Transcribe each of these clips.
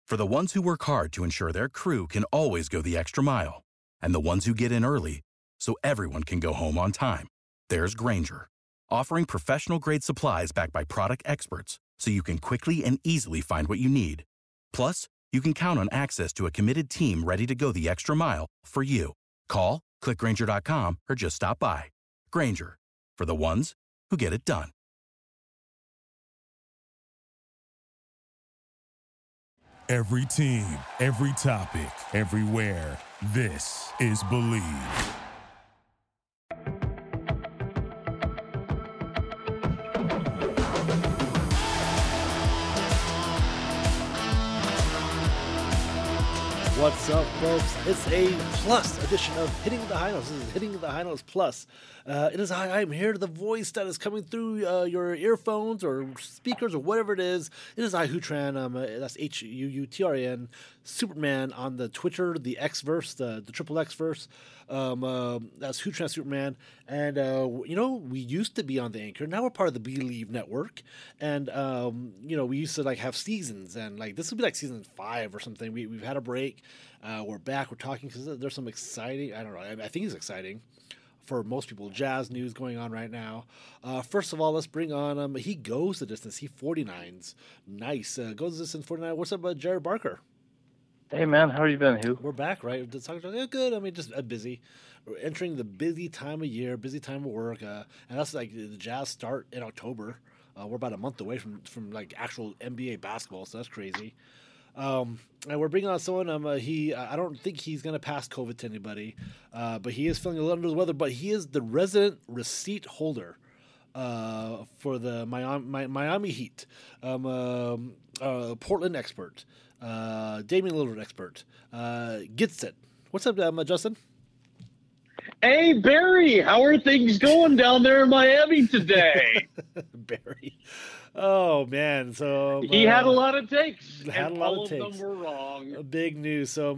For the ones who work hard to ensure their crew can always go the extra mile, and the ones who get in early so everyone can go home on time, there's Grainger, offering professional-grade supplies backed by product experts so you can quickly and easily find what you need. Plus, you can count on access to a committed team ready to go the extra mile for you. Call, click Grainger.com, or just stop by. Grainger, for the ones who get it done. Every team, every topic, everywhere. This is Believe. What's up, folks? It's a plus edition of Hitting the High Notes. This is Hitting the High Notes Plus. It is I'm here, the voice that is coming through your earphones or speakers or whatever it is. It is I, Hutran. That's Huutran, Superman on the Twitter, the Xverse, the triple Xverse. That's Hutran Superman. And, we used to be on the Anchor. Now we're part of the Believe Network. And, we used to, have seasons. And, this would be, season 5 or something. We've had a break. We're back. We're talking because there's some exciting, I don't know, I think it's exciting for most people, jazz news going on right now. First of all, let's bring on, he goes the distance. He 49s. Nice. Goes the distance 49. What's up, Jared Barker? Hey, man. How you been, Hugh? We're back, right? Yeah, good. I mean, just busy. We're entering the busy time of year, busy time of work. And that's the Jazz start in October. We're about a month away from actual NBA basketball, so that's crazy. And we're bringing on someone. I don't think he's going to pass COVID to anybody, but he is feeling a little under the weather. But he is the resident receipt holder for the Miami Heat, Portland expert, Damian Lillard expert. Gets it. What's up, Justin? Hey, Barry. How are things going down there in Miami today? Barry. Oh man! So he had a lot of takes, and all of them were wrong. Big news. So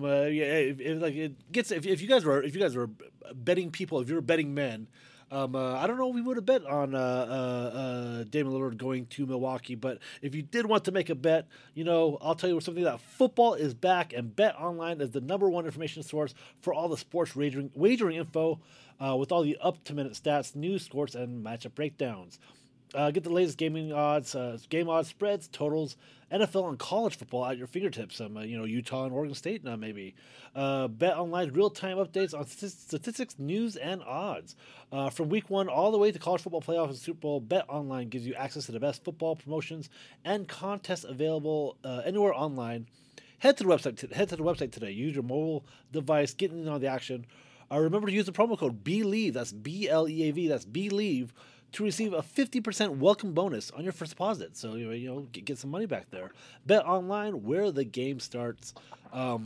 if you guys were betting people, if you were betting men, I don't know if we would have bet on Damian Lillard going to Milwaukee, but if you did want to make a bet, I'll tell you something, that football is back, and BetOnline is the #1 information source for all the sports wagering info, with all the up-to-minute stats, news, scores, and matchup breakdowns. Get the latest gaming odds, game odds, spreads, totals, NFL and college football at your fingertips. Utah and Oregon State now maybe. BetOnline's real-time updates on statistics, news, and odds. From week 1 all the way to college football playoffs and Super Bowl, BetOnline gives you access to the best football promotions and contests available anywhere online. Head to the website today. Use your mobile device. Get in on the action. Remember to use the promo code BLEAV. That's BLEAV. That's BLEAV. To receive a 50% welcome bonus on your first deposit. So, get some money back there. BetOnline, where the game starts. So,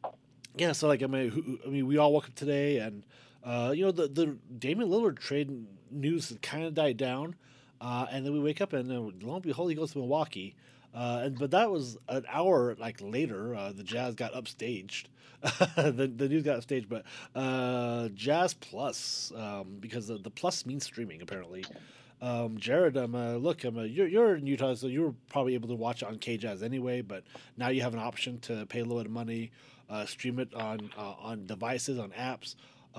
we all woke up today and, the Damian Lillard trade news kind of died down. And then we wake up and lo and behold, he goes to Milwaukee. But that was an hour later. The Jazz got upstaged. the news got upstaged, but Jazz Plus, because the plus means streaming apparently. Jared, you're in Utah, so you were probably able to watch it on KJazz anyway. But now you have an option to pay a little bit of money, stream it on devices, on apps.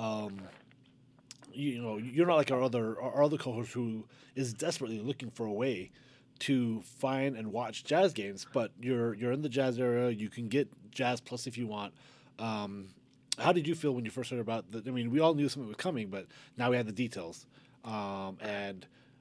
You're not like our other co-host who is desperately looking for a way to find and watch Jazz games, but you're in the Jazz area. You can get Jazz Plus if you want. How did you feel when you first heard about we all knew something was coming, but now we had the details. I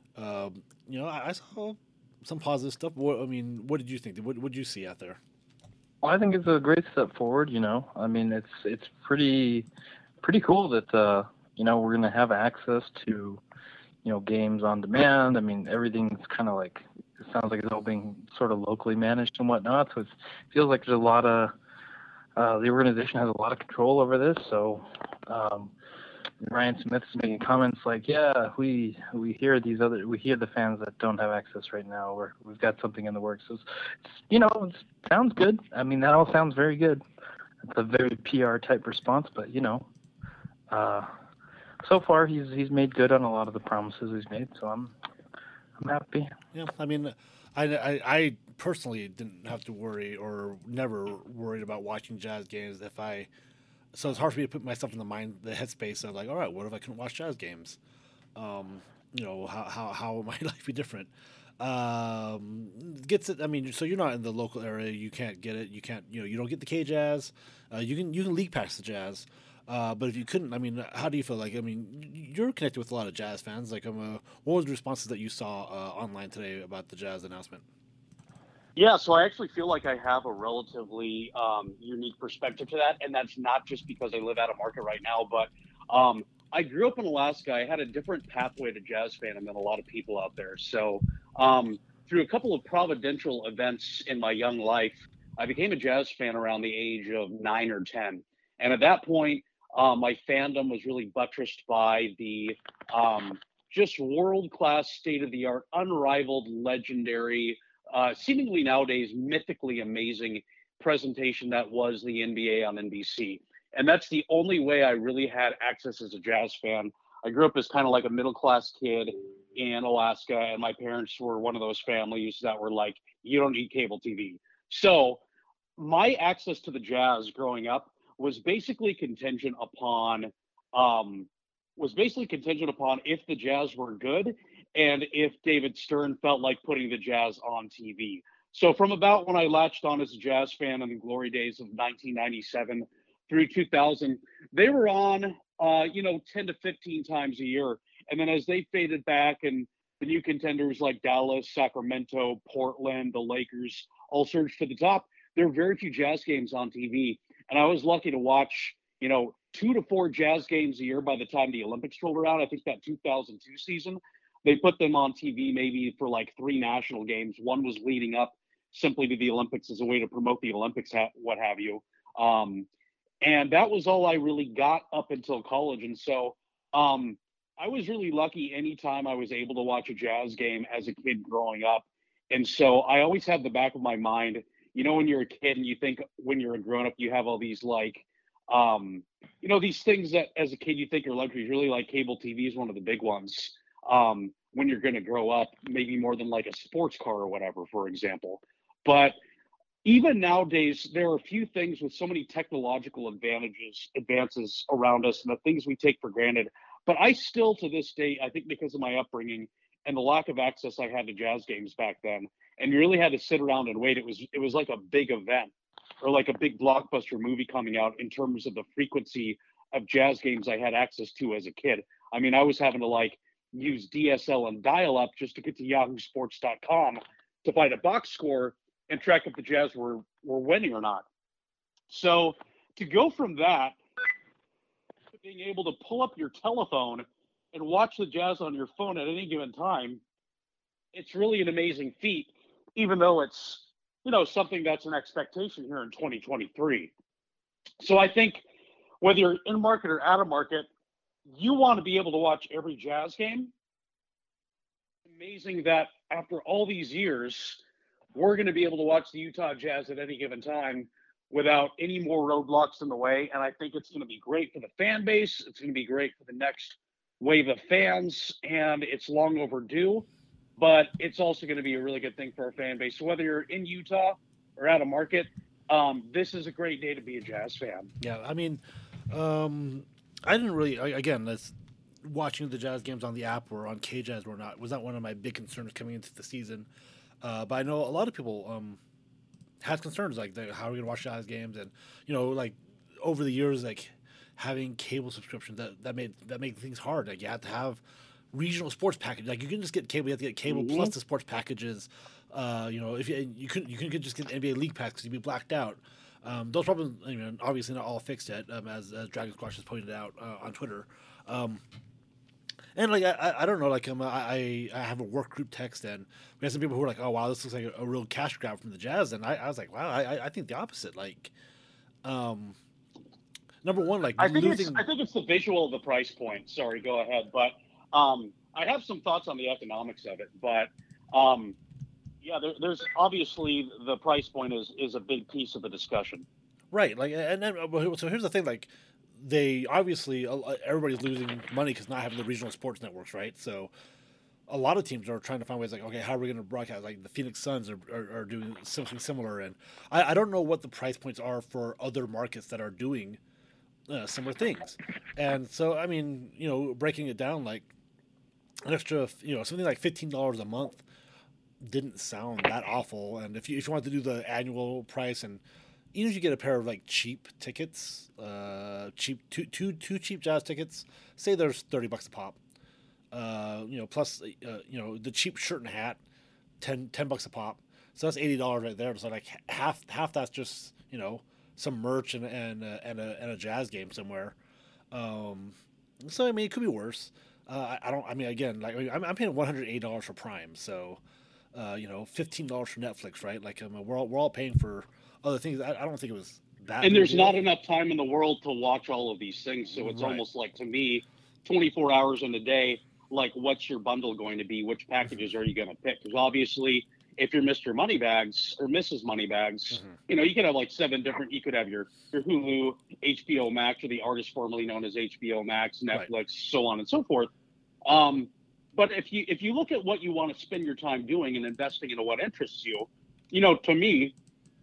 saw some positive stuff. What did you think? What did you see out there? Well, I think it's a great step forward. It's pretty cool that we're going to have access to games on demand. Everything's kind of it sounds like it's all being sort of locally managed and whatnot. So it feels like there's a lot of the organization has a lot of control over this. So Ryan Smith's making comments like, "Yeah, we hear the fans that don't have access right now. We've got something in the works." So it sounds good. That all sounds very good. It's a very PR type response, but so far he's made good on a lot of the promises he's made. So I'm happy. Yeah, I personally didn't have to worry or never worried about watching Jazz games so it's hard for me to put myself in the headspace of like, all right, what if I couldn't watch Jazz games? How might life be different? Gets it. I mean, so you're not in the local area. You can't get it. You can't. You don't get the K Jazz. You can league pass the Jazz. But if you couldn't, I mean, how do you feel? Like, I mean, you're connected with a lot of Jazz fans. Like, what was the responses that you saw online today about the Jazz announcement? Yeah, so I actually feel like I have a relatively unique perspective to that, and that's not just because I live out of market right now, but I grew up in Alaska. I had a different pathway to Jazz fandom than a lot of people out there. So through a couple of providential events in my young life, I became a Jazz fan around the age of 9 or 10. And at that point, my fandom was really buttressed by the just world-class, state-of-the-art, unrivaled, legendary, seemingly nowadays mythically amazing presentation that was the NBA on NBC. And that's the only way I really had access as a Jazz fan. I grew up as kind of like a middle-class kid in Alaska, and my parents were one of those families that were like, you don't need cable TV. So my access to the Jazz growing up was basically contingent upon if the Jazz were good and if David Stern felt like putting the Jazz on TV. So from about when I latched on as a Jazz fan in the glory days of 1997 through 2000, they were on 10 to 15 times a year. And then as they faded back and the new contenders like Dallas, Sacramento, Portland, the Lakers all surged to the top, there were very few Jazz games on TV. And I was lucky to watch, 2 to 4 Jazz games a year by the time the Olympics rolled around. I think that 2002 season, they put them on TV maybe for like 3 national games. One was leading up simply to the Olympics as a way to promote the Olympics, what have you. And that was all I really got up until college. And so I was really lucky anytime I was able to watch a Jazz game as a kid growing up. And so I always had the back of my mind, when you're a kid and you think when you're a grown up, you have all these like, these things that as a kid you think are luxuries. Really, like cable TV is one of the big ones when you're going to grow up, maybe more than like a sports car or whatever, for example. But even nowadays, there are a few things with so many technological advances around us and the things we take for granted. But I still, to this day, I think because of my upbringing and the lack of access I had to Jazz games back then, and you really had to sit around and wait. It was like a big event or like a big blockbuster movie coming out in terms of the frequency of Jazz games I had access to as a kid. I mean, I was having to like use DSL and dial up just to get to yahoosports.com to find a box score and track if the Jazz were winning or not. So to go from that to being able to pull up your telephone and watch the Jazz on your phone at any given time, it's really an amazing feat, even though it's, something that's an expectation here in 2023. So I think whether you're in market or out of market, you want to be able to watch every Jazz game. Amazing that after all these years, we're going to be able to watch the Utah Jazz at any given time without any more roadblocks in the way. And I think it's going to be great for the fan base. It's going to be great for the next wave of fans, and it's long overdue. But it's also going to be a really good thing for our fan base. So whether you're in Utah or out of market, this is a great day to be a Jazz fan. Yeah, I mean, I didn't really, again, that's watching the Jazz games on the app or on KJazz was not one of my big concerns coming into the season. But I know a lot of people had concerns like how are we going to watch Jazz games, and like over the years, like having cable subscriptions that made things hard. Like you had to have regional sports package. Like you can just get cable. You have to get cable plus the sports packages. If you couldn't just get NBA League Pass because you'd be blacked out. Those problems, obviously not all fixed yet, as Dragon Squash has pointed out on Twitter. And like I don't know, like I have a work group text, and we have some people who are like, oh wow, this looks like a real cash grab from the Jazz, and I was like, wow, I think the opposite. Like, number one, like I think it's the visual of the price point. Sorry, go ahead, but I have some thoughts on the economics of it, but yeah, there's obviously the price point is a big piece of the discussion. Right, like, and then so here's the thing, like. They obviously everybody's losing money because not having the regional sports networks, right? So a lot of teams are trying to find ways like, okay, how are we going to broadcast? Like the Phoenix Suns are doing something similar, and I don't know what the price points are for other markets that are doing similar things. And so, I mean, breaking it down, like an extra, something like $15 a month didn't sound that awful. And if you want to do the annual price, and even if you get a pair of like cheap tickets, cheap two cheap Jazz tickets, say there's $30 a pop. Plus the cheap shirt and hat, $10 a pop. So that's $80 right there. So like half that's just some merch and a Jazz game somewhere. So I mean it could be worse. I don't. I mean again, like I'm paying $108 for Prime. So $15 for Netflix, right? Like we're all paying for other things. I don't think it was that. And there's not enough time in the world to watch all of these things. So it's Right. almost like, to me, 24 hours in a day, like what's your bundle going to be? Which packages are you going to pick? Because obviously, if you're Mr. Moneybags or Mrs. Moneybags, you could have like 7 different. You could have your Hulu, HBO Max, or the artist formerly known as HBO Max, Netflix, Right. so on and so forth. But if you look at what you want to spend your time doing and investing into what interests you, to me,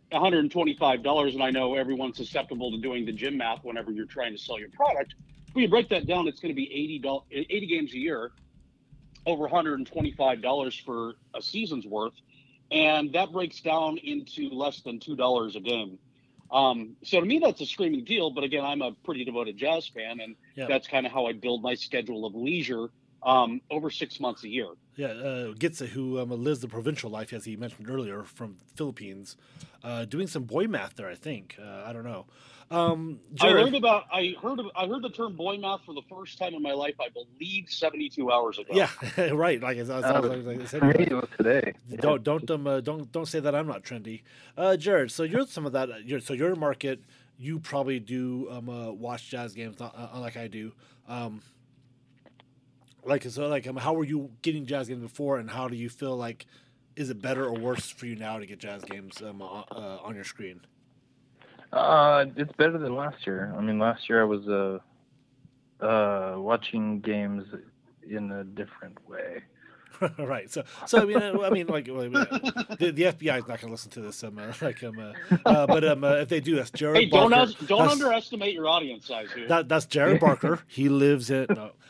$125, and I know everyone's susceptible to doing the gym math whenever you're trying to sell your product. When you break that down, it's going to be 80 games a year, over $125 for a season's worth, and that breaks down into less than $2 a game. So to me, that's a screaming deal. But again, I'm a pretty devoted Jazz fan, and that's kind of how I build my schedule of leisure over 6 months a year. Yeah, Gitza, who lives the provincial life, as he mentioned earlier, from the Philippines, doing some boy math there. I think I don't know. Jared, I heard the term boy math for the first time in my life, I believe 72 hours ago. Yeah, right. Like I said, Radio today. Don't say that I'm not trendy, Jared. So you're some of that. You're a market. You probably do watch Jazz games, unlike I do. How were you getting Jazz games before, and how do you feel like? Is it better or worse for you now to get Jazz games on your screen? It's better than last year. I mean, last year I was watching games in a different way. Right. So I mean, the FBI is not going to listen to this. But if they do, that's Jared. Hey, Barker. don't underestimate your audience size here. That's Jared Barker. He lives in.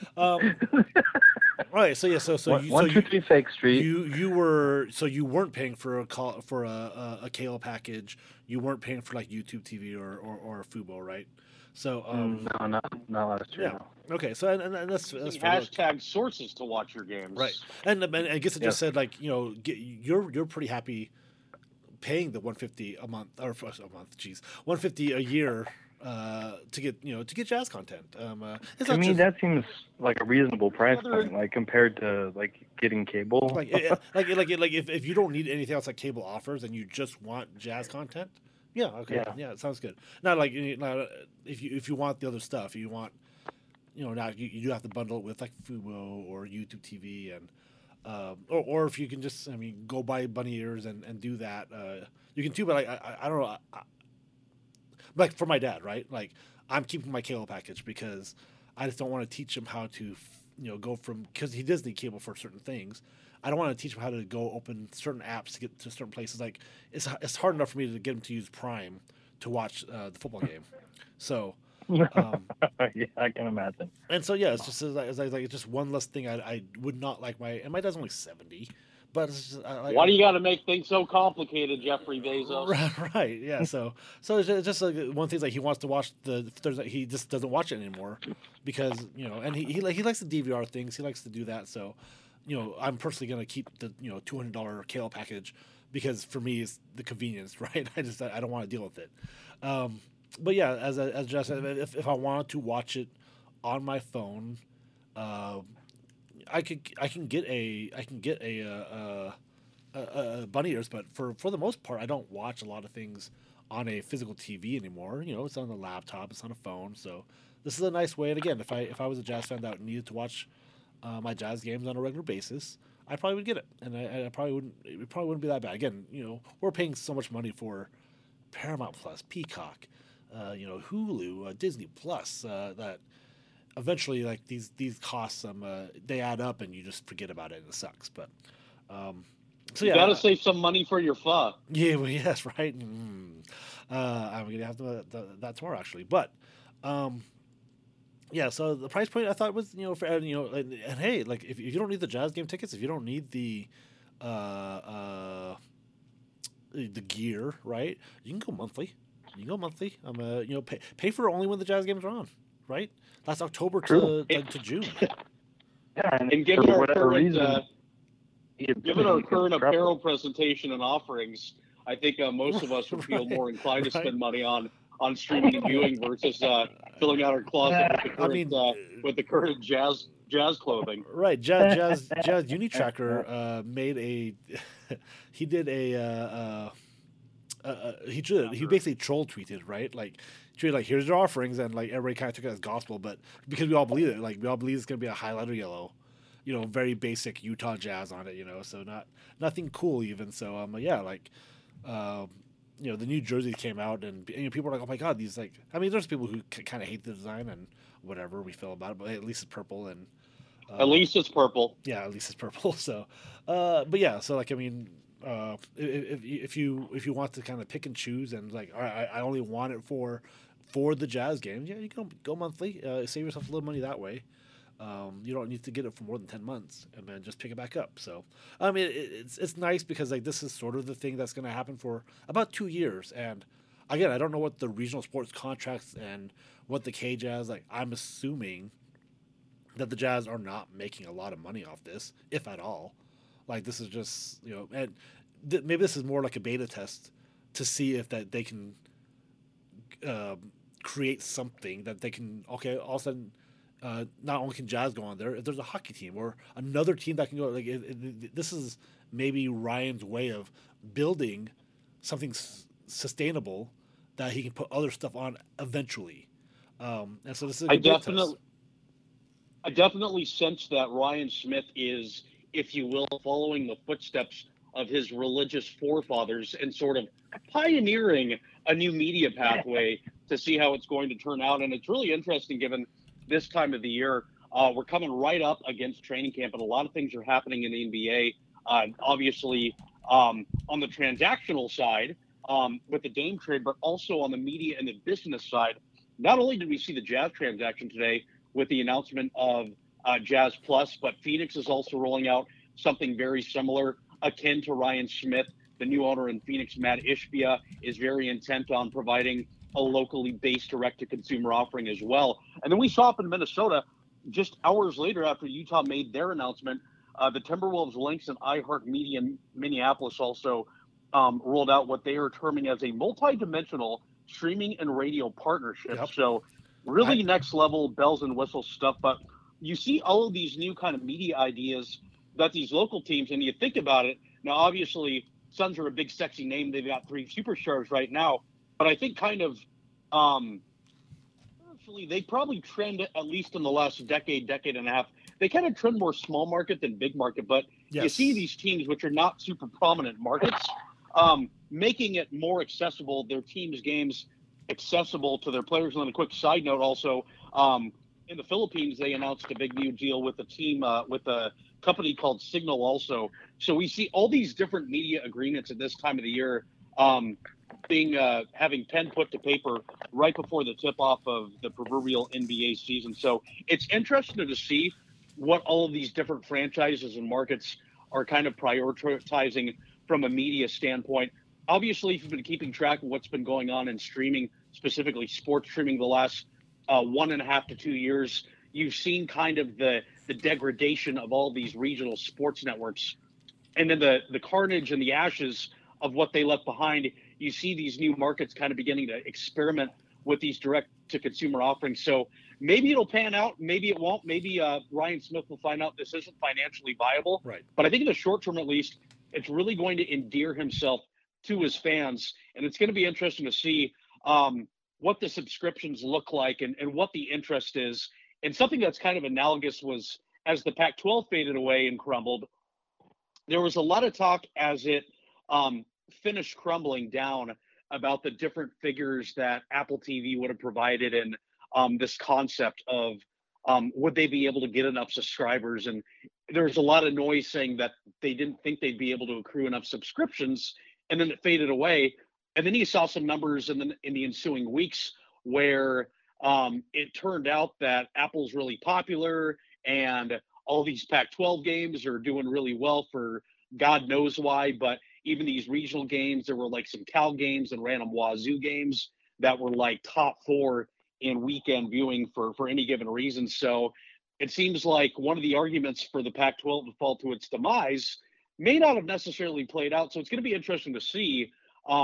Right. So yeah. So 123 Fake Street. You weren't paying for a cable package. You weren't paying for like YouTube TV or Fubo, right? So no, not last year. Yeah. No. Okay. So and that's hashtag sources to watch your games. Right. And I guess it just said like you're pretty happy paying the $150 a month or $150 a year to get Jazz content. To me, that seems like a reasonable price point, like compared to like getting cable. Like if you don't need anything else like cable offers and you just want Jazz content. Yeah. Okay. Yeah. It sounds good. Not like if you want the other stuff, you want now you do have to bundle it with like Fubo or YouTube TV and or if you can just go buy bunny ears and do that you can too. But I don't know. Like for my dad, right? Like I'm keeping my cable package because I just don't want to teach him how to go from because he does need cable for certain things. I don't want to teach him how to go open certain apps to get to certain places. Like it's hard enough for me to get him to use Prime to watch the football game. So yeah, I can imagine. And so yeah, it's just it's just one less thing I would not like my dad's only 70, but it's just, why do you got to make things so complicated, Jeffrey Bezos? Right. Yeah. So it's just like one thing like he wants to watch the Thursday. He just doesn't watch it anymore because and he likes the DVR things. He likes to do that. So. I'm personally going to keep the $200 cable package because for me it's the convenience, right? I don't want to deal with it. But yeah, as Jeff said, if I wanted to watch it on my phone, I can get a bunny ears, but for the most part, I don't watch a lot of things on a physical TV anymore. It's on the laptop, it's on a phone. So this is a nice way. And again, if I was a Jazz fan that needed to watch my Jazz games on a regular basis, I probably would get it, and I probably wouldn't. It probably wouldn't be that bad. Again, we're paying so much money for Paramount Plus, Peacock, Hulu, Disney Plus. That eventually, like these costs, they add up, and you just forget about it, and it sucks. But so You yeah, got to save some money for your pho. yeah, well, yes, right. I'm gonna have that tomorrow actually, but yeah. So the price point I thought was fair, and hey, like if you don't need the Jazz game tickets, if you don't need uh, the gear, right? You can go monthly. You can go monthly. Pay for it only when the Jazz games are on, right? That's October True. to June. Yeah, And for whatever reason, given our current travel. apparel presentation and offerings, I think most of us would feel more inclined to spend money on streaming and viewing versus filling out our closet with the current jazz clothing. Right, Jazz Unitracker made a he did he basically troll tweeted, right, like tweeted like, here's your offerings, and like everybody kind of took it as gospel, but because we all believe it, like we all believe it's gonna be a highlighter yellow, very basic Utah Jazz on it, so nothing cool even. So yeah, like the new jerseys came out, and people are like, oh my god, these, like, I mean, there's people who kind of hate the design and whatever we feel about it, but at least it's purple, and At least it's purple. yeah, at least it's purple. So, but yeah, so like, I mean, if you want to kind of pick and choose, and like, all right, I only want it for the Jazz games, yeah, you can go monthly, save yourself a little money that way. You don't need to get it for more than 10 months, and then just pick it back up. So, I mean, it's nice because like this is sort of the thing that's going to happen for about 2 years. And again, I don't know what the regional sports contracts and what the K Jazz, like. I'm assuming that the Jazz are not making a lot of money off this, if at all. Like, this is just and maybe this is more like a beta test to see if that they can create something that they can. Okay, all of a sudden, not only can Jazz go on there, if there's a hockey team or another team that can go, like this is maybe Ryan's way of building something sustainable that he can put other stuff on eventually. And so this is a good test. I definitely sense that Ryan Smith is, if you will, following the footsteps of his religious forefathers and sort of pioneering a new media pathway to see how it's going to turn out. And it's really interesting given this time of the year. We're coming right up against training camp, and a lot of things are happening in the NBA. Obviously, on the transactional side with the Dame trade, but also on the media and the business side. Not only did we see the Jazz transaction today with the announcement of Jazz Plus, but Phoenix is also rolling out something very similar, akin to Ryan Smith. The new owner in Phoenix, Matt Ishbia, is very intent on providing a locally based direct-to-consumer offering as well. And then we saw up in Minnesota, just hours later after Utah made their announcement, the Timberwolves, Lynx, and iHeartMedia in Minneapolis also rolled out what they are terming as a multi-dimensional streaming and radio partnership. Yep. So really next level bells and whistles stuff. But you see all of these new kind of media ideas that these local teams, and you think about it, now obviously Suns are a big sexy name. They've got 3 superstars right now. But I think kind of actually they probably trend, at least in the last decade and a half, they kind of trend more small market than big market. But Yes. you see these teams, which are not super prominent markets, making it more accessible, their teams' games accessible to their players. And then a quick side note also, in the Philippines, they announced a big new deal with a team, with a company called Signal also. So we see all these different media agreements at this time of the year having pen put to paper right before the tip-off of the proverbial NBA season. So it's interesting to see what all of these different franchises and markets are kind of prioritizing from a media standpoint. Obviously, if you've been keeping track of what's been going on in streaming, specifically sports streaming, the last 1.5 to 2 years, you've seen kind of the degradation of all these regional sports networks, and then the carnage and the ashes of what they left behind. You see these new markets kind of beginning to experiment with these direct-to-consumer offerings. So maybe it'll pan out, maybe it won't. Maybe Ryan Smith will find out this isn't financially viable. Right. But I think in the short term, at least, it's really going to endear himself to his fans, and it's going to be interesting to see what the subscriptions look like and what the interest is. And something that's kind of analogous was, as the Pac-12 faded away and crumbled, there was a lot of talk as it finished crumbling down about the different figures that Apple TV would have provided, and this concept of would they be able to get enough subscribers? And there's a lot of noise saying that they didn't think they'd be able to accrue enough subscriptions, and then it faded away. And then you saw some numbers in the ensuing weeks where it turned out that Apple's really popular and all these Pac-12 games are doing really well for God knows why. But even these regional games, there were like some Cal games and random Wazoo games that were like top 4 in weekend viewing for any given reason. So it seems like one of the arguments for the Pac-12 to fall to its demise may not have necessarily played out. So it's going to be interesting to see,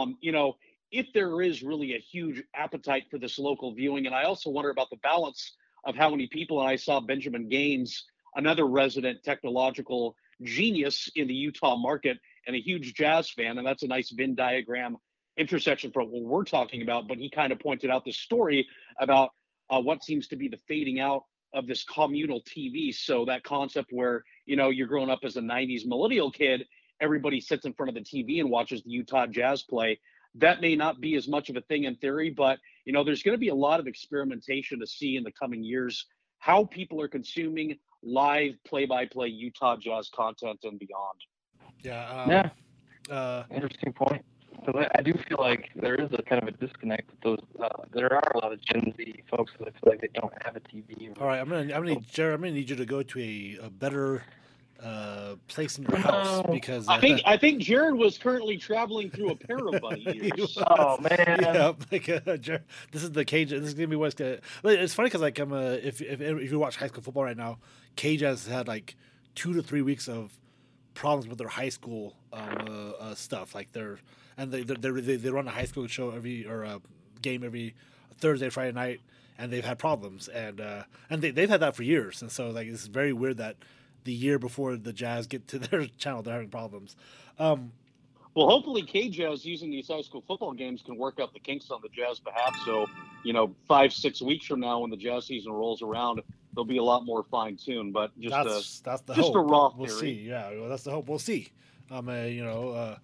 if there is really a huge appetite for this local viewing. And I also wonder about the balance of how many people, and I saw Benjamin Gaines, another resident technological genius in the Utah market and a huge Jazz fan, and that's a nice Venn diagram intersection for what we're talking about. But he kind of pointed out this story about what seems to be the fading out of this communal TV. So that concept where, you're growing up as a 90s millennial kid, everybody sits in front of the TV and watches the Utah Jazz play. That may not be as much of a thing in theory, but, there's going to be a lot of experimentation to see in the coming years, how people are consuming live play-by-play Utah Jazz content and beyond. Yeah. Interesting point. So I do feel like there is a kind of a disconnect with those. There are a lot of Gen Z folks that feel like they don't have a TV. All right, Jared, I'm gonna need you to go to a better place in your house because I think Jared was currently traveling through a pair of bunny ears. Oh man! Yeah, Jared, this is the Cage. This is gonna be what's gonna. It's funny because if you watch high school football right now, Cage has had like 2 to 3 weeks of problems with their high school stuff. Like they run a high school show game every Thursday, Friday night, and they've had problems, and they've had that for years. And so like it's very weird that the year before the Jazz get to their channel, they're having problems. Well, hopefully K-Jazz using these high school football games can work out the kinks on the Jazz behalf. So 5-6 weeks from now, when the Jazz season rolls around, they'll be a lot more fine-tuned. But that's the just hope. A raw we'll theory. See. Yeah, well, that's the hope. We'll see. One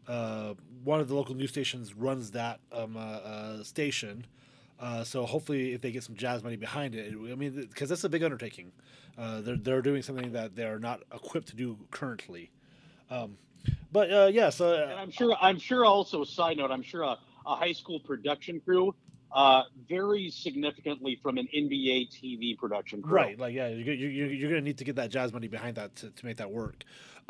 of the local news stations runs that station. So hopefully, if they get some Jazz money behind it, because that's a big undertaking. They're doing something that they're not equipped to do currently. So and I'm sure. Also, side note, I'm sure a high school production crew varies significantly from an NBA TV production crew. Right. Like, yeah, you're going to need to get that Jazz money behind that to make that work.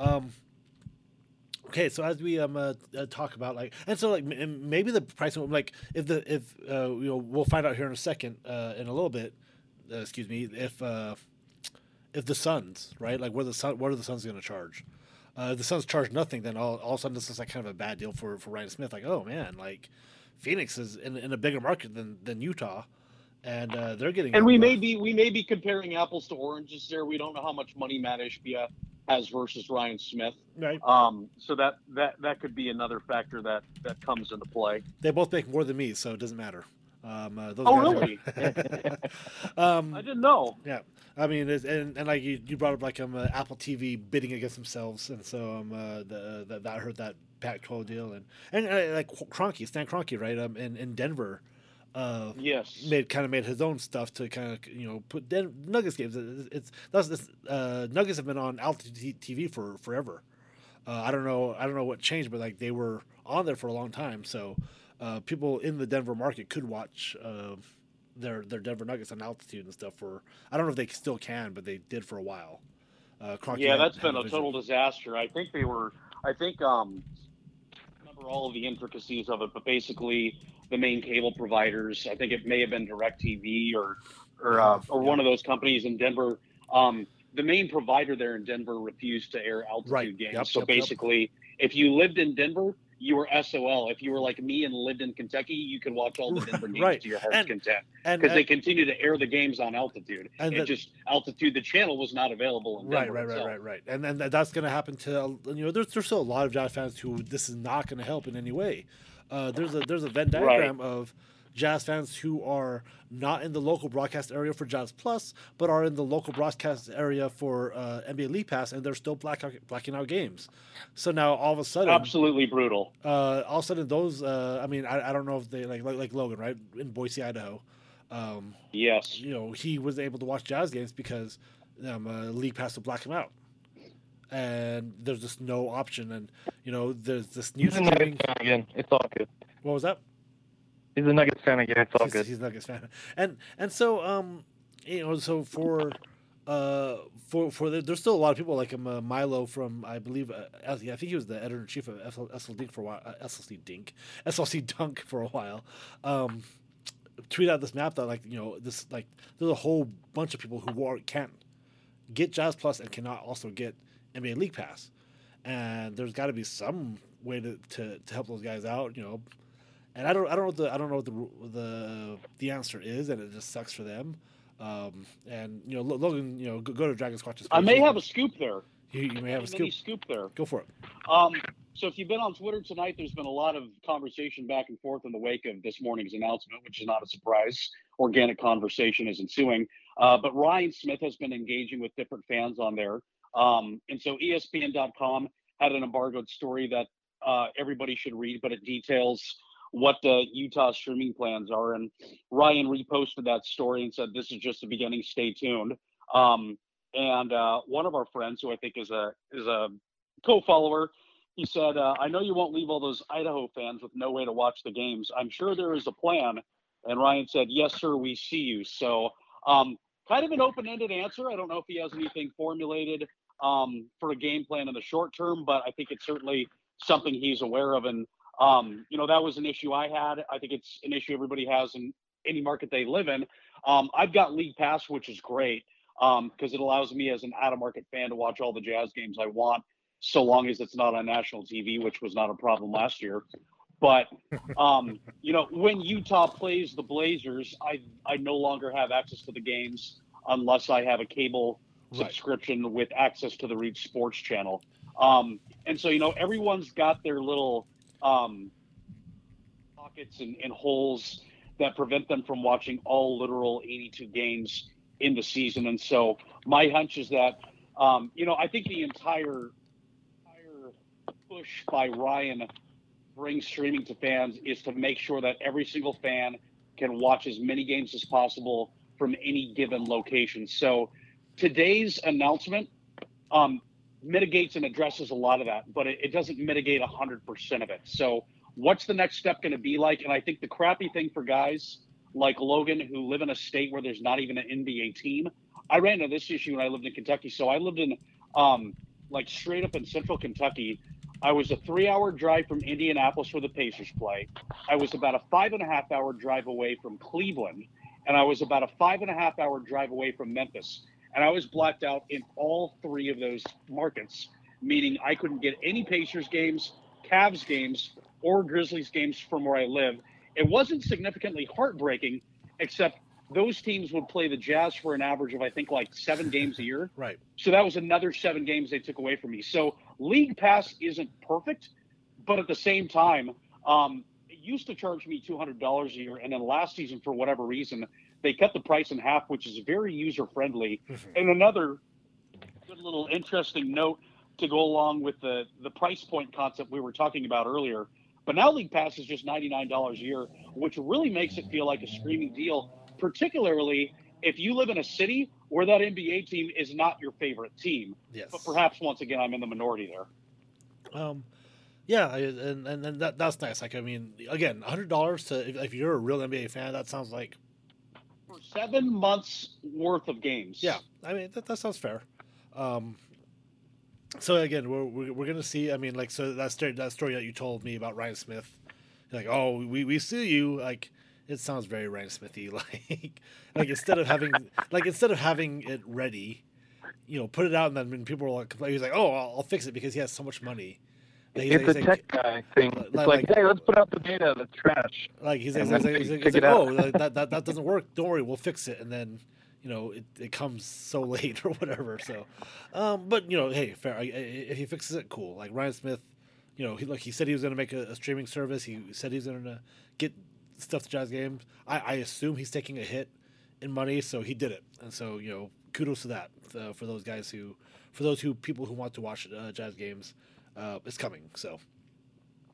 Okay, so as we talk about maybe the price if we'll find out here in a second in a little bit. Excuse me, if the Suns, right, like what are the Suns going to charge? If the Suns charge nothing, then all of a sudden this is like kind of a bad deal for Ryan Smith. Like, oh man, like Phoenix is in a bigger market than Utah, and they're getting. And we may be comparing apples to oranges there. We don't know how much money Matt Ishbia has versus Ryan Smith. Right. So that could be another factor that comes into play. They both make more than me, so it doesn't matter. Really? I didn't know. Yeah, I mean, and like you brought up like Apple TV bidding against themselves, and so that hurt that Pac-12 deal, and like Stan Kroenke, right? In Denver. Yes. Made his own stuff to kind of put Nuggets games. Nuggets have been on Altitude TV for forever. I don't know what changed, but like they were on there for a long time. So people in the Denver market could watch their Denver Nuggets on Altitude and stuff. I don't know if they still can, but they did for a while. That's been a total disaster. I think remember all of the intricacies of it, but basically the main cable providers, I think it may have been DirecTV or one of those companies in Denver. The main provider there in Denver refused to air Altitude games. Basically, if you lived in Denver, you were SOL. If you were like me and lived in Kentucky, you could watch all the Denver games to your heart's content because they continue to air the games on Altitude. And Altitude, the channel was not available in Denver. Right. And then that's going to happen to there's still a lot of Jazz fans who this is not going to help in any way. There's a Venn diagram of Jazz fans who are not in the local broadcast area for Jazz Plus, but are in the local broadcast area for NBA League Pass, and they're still blacking out games. So now all of a sudden, absolutely brutal. All of a sudden, those I don't know if they like Logan, right, in Boise, Idaho. Yes. He was able to watch Jazz games because League Pass would black him out, and there's just no option. And there's this new He's a streaming. Nuggets fan again. It's all good. What was that? He's a Nuggets fan again. It's all good. He's a Nuggets fan, and so so for there's still a lot of people like Milo from I believe I think he was the editor in chief of SL Dink for a while. SLC Dunk for a while. Tweet out this map that there's a whole bunch of people who can't get Jazz Plus and cannot also get NBA League Pass, and there's got to be some way to help those guys out, And I don't know what the answer is, and it just sucks for them. And Logan, go to Dragon Squatch's page. I may have a scoop there. You may have a scoop there. Go for it. So if you've been on Twitter tonight, there's been a lot of conversation back and forth in the wake of this morning's announcement, which is not a surprise. Organic conversation is ensuing. But Ryan Smith has been engaging with different fans on there. And so ESPN.com had an embargoed story that everybody should read, but it details what the Utah streaming plans are. And Ryan reposted that story and said, "This is just the beginning. Stay tuned." And one of our friends, who I think is a co-follower, he said, "I know you won't leave all those Idaho fans with no way to watch the games. I'm sure there is a plan." And Ryan said, "Yes, sir, we see you." So kind of an open-ended answer. I don't know if he has anything formulated for a game plan in the short term, but I think it's certainly something he's aware of. And, that was an issue I had. I think it's an issue everybody has in any market they live in. I've got League Pass, which is great because it allows me as an out-of-market fan to watch all the Jazz games I want, so long as it's not on national TV, which was not a problem last year. But, when Utah plays the Blazers, I no longer have access to the games unless I have a cable subscription with access to the Reach Sports channel. And so, everyone's got their little pockets and holes that prevent them from watching all literal 82 games in the season. And so my hunch is that, I think the entire push by Ryan bring streaming to fans is to make sure that every single fan can watch as many games as possible from any given location. So today's announcement mitigates and addresses a lot of that, but it doesn't mitigate 100% of it. So what's the next step going to be like? And I think the crappy thing for guys like Logan who live in a state where there's not even an NBA team. I ran into this issue when I lived in Kentucky. So I lived in straight up in central Kentucky. I was a 3-hour drive from Indianapolis where the Pacers play. I was about a 5.5-hour drive away from Cleveland, and I was about a 5.5-hour drive away from Memphis. And I was blacked out in all three of those markets, meaning I couldn't get any Pacers games, Cavs games, or Grizzlies games from where I live. It wasn't significantly heartbreaking, except those teams would play the Jazz for an average of, I think, 7 games a year. Right. So that was another 7 games they took away from me. So League Pass isn't perfect, but at the same time, it used to charge me $200 a year. And then last season, for whatever reason, they cut the price in half, which is very user-friendly. Mm-hmm. And another good little interesting note to go along with the price point concept we were talking about earlier. But now League Pass is just $99 a year, which really makes it feel like a streaming deal, particularly if you live in a city where that NBA team is not your favorite team. Yes. But perhaps, once again, I'm in the minority there. Yeah, and that's nice. Again, $100 if you're a real NBA fan, that sounds like for 7 months worth of games. Yeah, that sounds fair. So again, we're gonna see. So that story that you told me about Ryan Smith, oh, we see you. It sounds very Ryan Smithy. Instead of having it ready, put it out, and then when people are complain, he's like, oh, I'll fix it because he has so much money. It's a tech guy thing. It's hey, let's put out the data that's trash. He's like, oh, that doesn't work. Don't worry, we'll fix it. And then, it comes so late or whatever. So, but hey, fair. If he fixes it, cool. Like Ryan Smith, he said he was going to make a streaming service. He said he's going to get stuff to Jazz games. I assume he's taking a hit in money, so he did it. And so, kudos to that for those guys people who want to watch Jazz games. It's coming. So,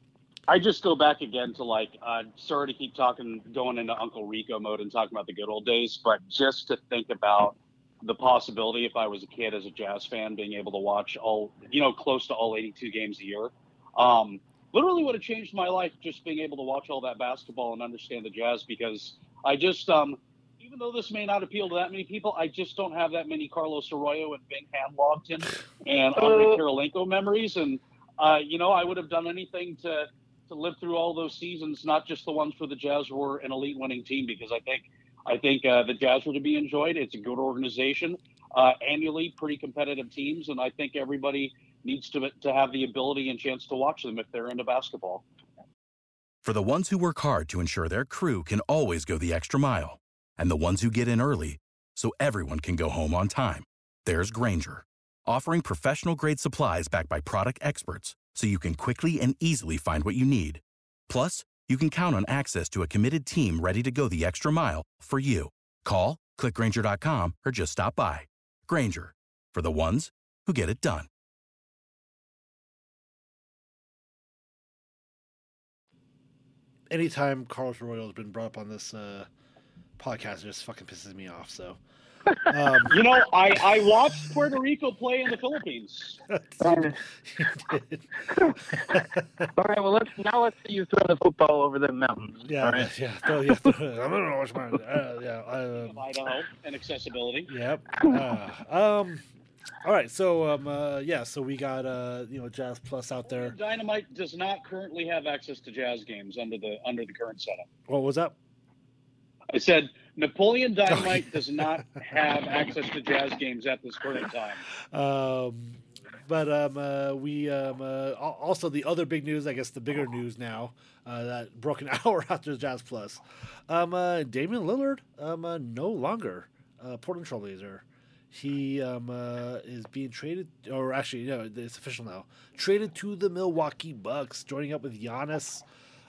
I just go back again to sorry to keep going into Uncle Rico mode and talking about the good old days, but just to think about the possibility if I was a kid as a Jazz fan being able to watch close to all 82 games a year, literally would have changed my life just being able to watch all that basketball and understand the Jazz, because I just, even though this may not appeal to that many people, I just don't have that many Carlos Arroyo and Bing Hamilton and Andre Kirilenko memories. And, I would have done anything to live through all those seasons, not just the ones where the Jazz were an elite winning team, because I think the Jazz were to be enjoyed. It's a good organization, annually pretty competitive teams, and I think everybody needs to have the ability and chance to watch them if they're into basketball. For the ones who work hard to ensure their crew can always go the extra mile, and the ones who get in early so everyone can go home on time, there's Grainger, offering professional-grade supplies backed by product experts so you can quickly and easily find what you need. Plus, you can count on access to a committed team ready to go the extra mile for you. Call, click Grainger.com, or just stop by. Grainger, for the ones who get it done. Anytime Carlos Arroyo has been brought up on this podcast, it just fucking pisses me off. So, I watched Puerto Rico play in the Philippines. All right, well, let's see you throw the football over the mountains. Yeah, right? yeah. I don't know what's mine. Idaho and accessibility. Yep. All right, so so we got Jazz Plus out there. Dynamite does not currently have access to Jazz games under the current setup. What was that? I said Napoleon Dynamite does not have access to Jazz games at this current time. We also the other big news, I guess the bigger news now, that broke an hour after Jazz Plus. Damian Lillard no longer Portland Trailblazer. He is being traded, or actually, it's official now. Traded to the Milwaukee Bucks, joining up with Giannis.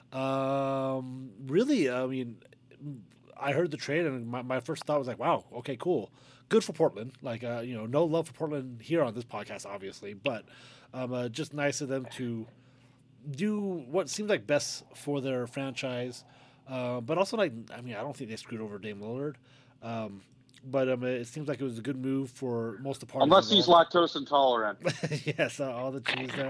Really, I mean, I heard the trade, and my first thought was like, wow, okay, cool. Good for Portland. No love for Portland here on this podcast, obviously, but just nice of them to do what seems like best for their franchise. But also, I don't think they screwed over Dame Lillard. But it seems like it was a good move for most of the parties. Unless he's lactose intolerant. Yes, all the cheese there.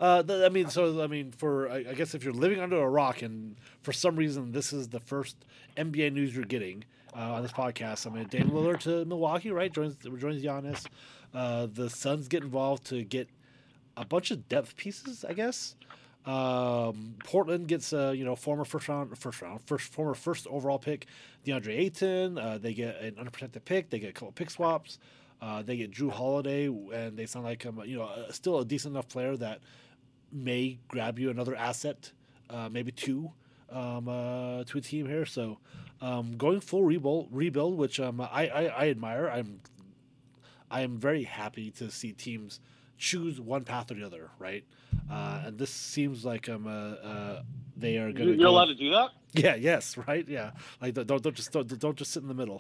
I guess if you're living under a rock and for some reason this is the first NBA news you're getting on this podcast, Dame Lillard to Milwaukee, right? Joins Giannis. The Suns get involved to get a bunch of depth pieces, I guess. Portland gets former first overall pick DeAndre Ayton. They get an unprotected pick. They get a couple pick swaps. They get Drew Holiday, and they sound like still a decent enough player that may grab you another asset, maybe two, to a team here. So going full rebuild, which I admire. I am very happy to see teams choose one path or the other, right? And this seems like they are going to. You're allowed to do that? Yeah. Yes. Right. Yeah. Like don't just sit in the middle.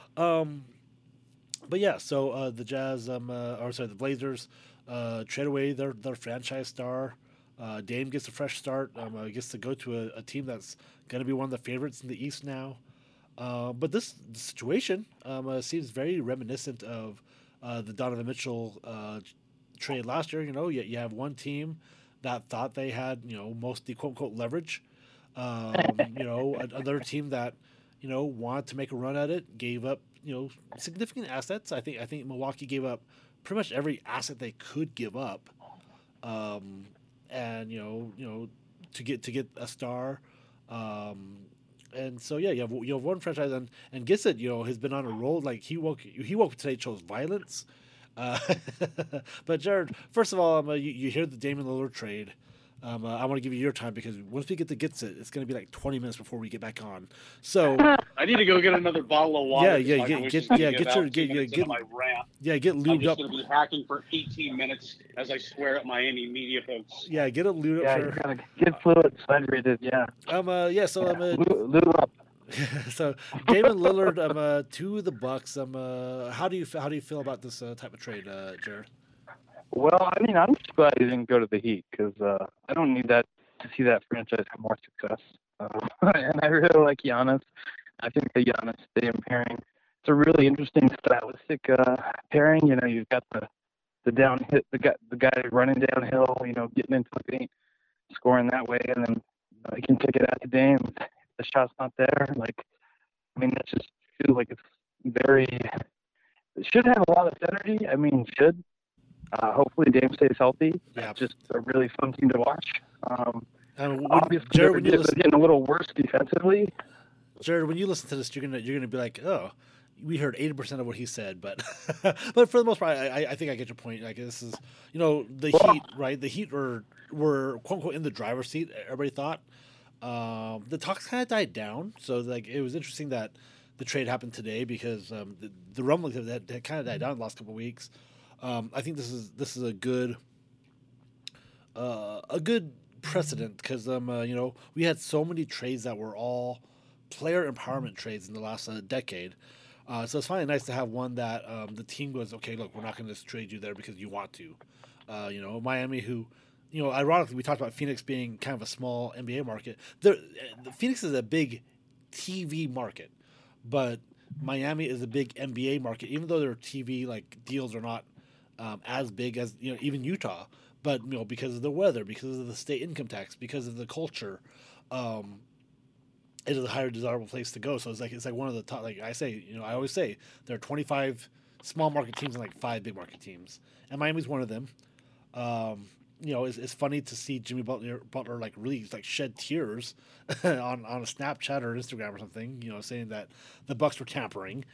But yeah. So the Jazz, the Blazers, trade away their franchise star. Dame gets a fresh start. Gets to go to a team that's going to be one of the favorites in the East now. But this situation seems very reminiscent of the Donovan Mitchell trade last year. You have one team that thought they had most the quote unquote leverage. Another team that wanted to make a run at it, gave up significant assets. I think Milwaukee gave up pretty much every asset they could give up, and to get a star. And so you have one franchise and Gissett has been on a roll. Like he woke today, chose violence. But Jared, first of all, you hear the Damian Lillard trade. I want to give you your time because once we get to Gissett, it's going to be like 20 minutes before we get back on. So I need to go get another bottle of water. Get lubed up. I'm just going to be hacking for 18 minutes as I swear at Miami media folks. Yeah, get it lubed up. Yeah, you gotta get fluids hydrated. Yeah. Lube up. So Damian Lillard to the Bucks. How do you feel about this type of trade, Jared? Well, I'm just glad he didn't go to the Heat because I don't need that to see that franchise have more success. And I really like Giannis. I think the Giannis Dame pairing, it's a really interesting stylistic pairing. You know, you've got the down hit, the guy running downhill, you know, getting into the paint, scoring that way, and then he can take it out to Dame. If the shot's not there, like, I mean, that just feels like it's very. It should have a lot of energy. I mean, should. Hopefully, Dame stays healthy. Yeah. It's just a really fun team to watch. Obviously, Jared, they're getting a little worse defensively. Jared, when you listen to this, you're gonna be like, oh, we heard 80% of what he said, but but for the most part, I think I get your point. Like, this is, you know, the Heat, right? The Heat were quote unquote in the driver's seat. Everybody thought. The talks kind of died down, so like it was interesting that the trade happened today because the rumblings that kind of died down the last couple of weeks. I think this is a good precedent because you know, we had so many trades that were all player empowerment trades in the last decade. So it's finally nice to have one that the team goes, okay, look, we're not going to just trade you there because you want to. You know, Miami, who, you know, ironically, we talked about Phoenix being kind of a small NBA market. The Phoenix is a big TV market, but Miami is a big NBA market, even though their TV like deals are not as big as, you know, even Utah. But, you know, because of the weather, because of the state income tax, because of the culture, it is a higher desirable place to go. So it's like one of the top. Like I say, you know, I always say there are 25 small market teams and like 5 big market teams, and Miami's one of them. You know, it's funny to see Jimmy Butler like really like shed tears on a Snapchat or Instagram or something. You know, saying that the Bucks were tampering.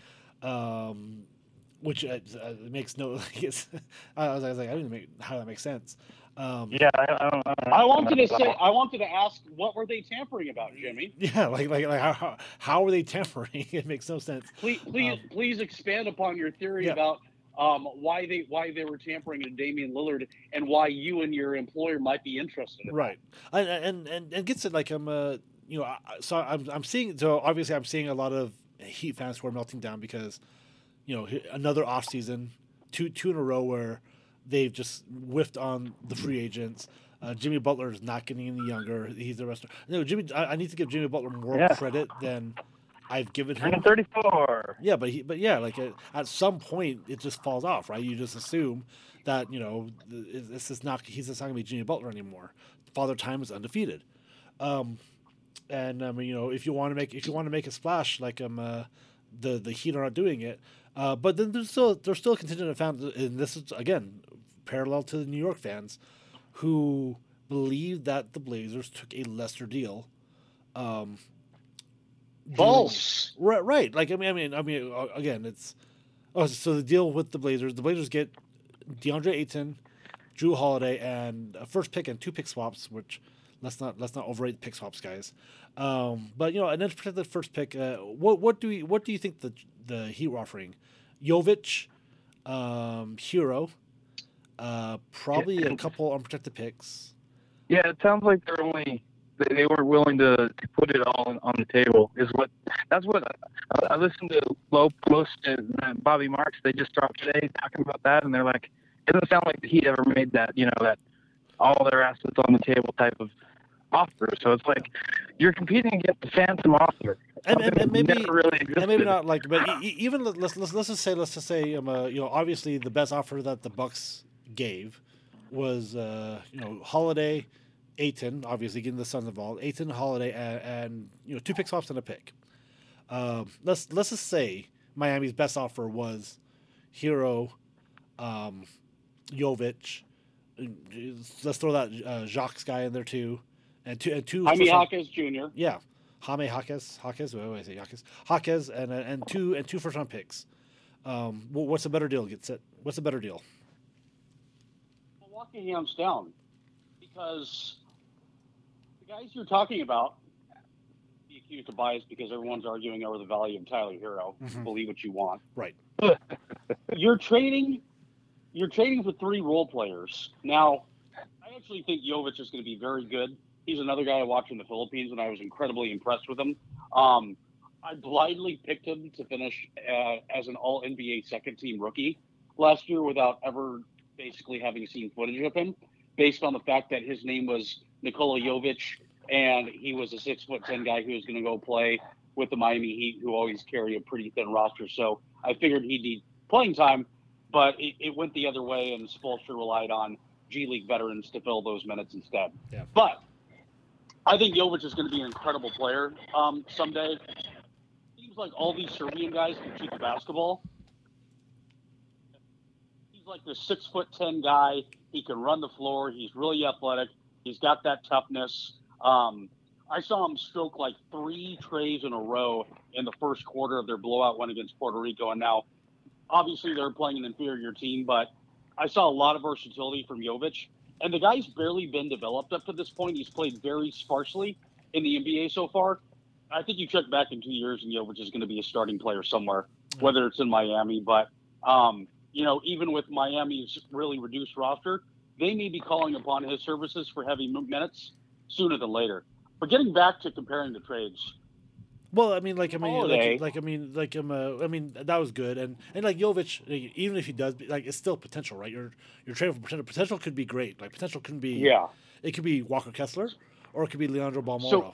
Which makes no. I was like, I don't know how that makes sense. Yeah, I wanted to ask, what were they tampering about, Jimmy? Yeah, like how were they tampering? It makes no sense. Please expand upon your theory about why they were tampering to Damian Lillard and why you and your employer might be interested in right. And gets it like you know, so I'm seeing, so obviously I'm seeing a lot of Heat fans who are melting down because, you know, another offseason, two in a row where they've just whiffed on the free agents. Jimmy Butler is not getting any younger. He's the rest. No, I need to give Jimmy Butler more credit than I've given him. I'm 34. Yeah, but like at some point it just falls off, right? You just assume that, you know, this is not. He's just not going to be Jimmy Butler anymore. Father Time is undefeated. And I mean, you know, if you want to make a splash, like the Heat are not doing it. But then there's still a contingent of fans, and this is again parallel to the New York fans who believe that the Blazers took a lesser deal. False. Right. Like I mean, again, it's so the deal with the Blazers get DeAndre Ayton, Jrue Holiday, and a first pick and 2 pick swaps, which let's not overrate pick swaps, guys. But you know, an unprotected first pick. What do you think the Heat were offering? Jovic, Hero, probably a couple unprotected picks. Yeah, it sounds like they weren't willing to put it all on the table. That's what I listened to Low Post and Bobby Marks. They just dropped today talking about that, and they're like, it doesn't sound like the Heat ever made that, you know, that all their assets on the table type of offer. So it's like you're competing against the phantom offer. And maybe never really existed. And maybe not like, but even let's just say you know, obviously the best offer that the Bucks gave was you know, Holiday, Ayton, obviously getting the Suns involved, Ayton, Holiday, and you know, 2 pick swaps and a pick. Let's just say Miami's best offer was Hero, Jovic. Let's throw that Jacques guy in there too, and two. Jaime Jaquez Jr. Yeah, Jaime Jaquez. What do I say? Jaquez, and two first round picks. What's a better deal? What's a better deal? Milwaukee hands down, because the guys you're talking about be accused of bias because everyone's arguing over the value of Tyler Hero. Mm-hmm. Believe what you want. Right. You're trading for 3 role players. Now, I actually think Jovic is going to be very good. He's another guy I watched in the Philippines, and I was incredibly impressed with him. I blindly picked him to finish as an All-NBA second-team rookie last year without ever basically having seen footage of him, based on the fact that his name was Nikola Jovic, and he was a 6'10" guy who was going to go play with the Miami Heat, who always carry a pretty thin roster. So I figured he'd need playing time, but it went the other way, and Spoelstra relied on G League veterans to fill those minutes instead. Yeah. But I think Jovic is going to be an incredible player someday. Seems like all these Serbian guys can shoot the basketball. He's like the 6'10" guy. He can run the floor. He's really athletic. He's got that toughness. I saw him stroke like 3 trays in a row in the first quarter of their blowout win against Puerto Rico. And now, obviously, they're playing an inferior team, but I saw a lot of versatility from Jovic. And the guy's barely been developed up to this point. He's played very sparsely in the NBA so far. I think you check back in 2 years, and Jovic is going to be a starting player somewhere, whether it's in Miami. But, even with Miami's really reduced roster, they may be calling upon his services for heavy minutes sooner than later. But getting back to comparing the trades. Well, that was good, and like Jovic, even if he does, it's still potential, right? You're trading for potential. Potential could be great. Like potential can be, it could be Walker Kessler, or it could be Leandro Balmoro.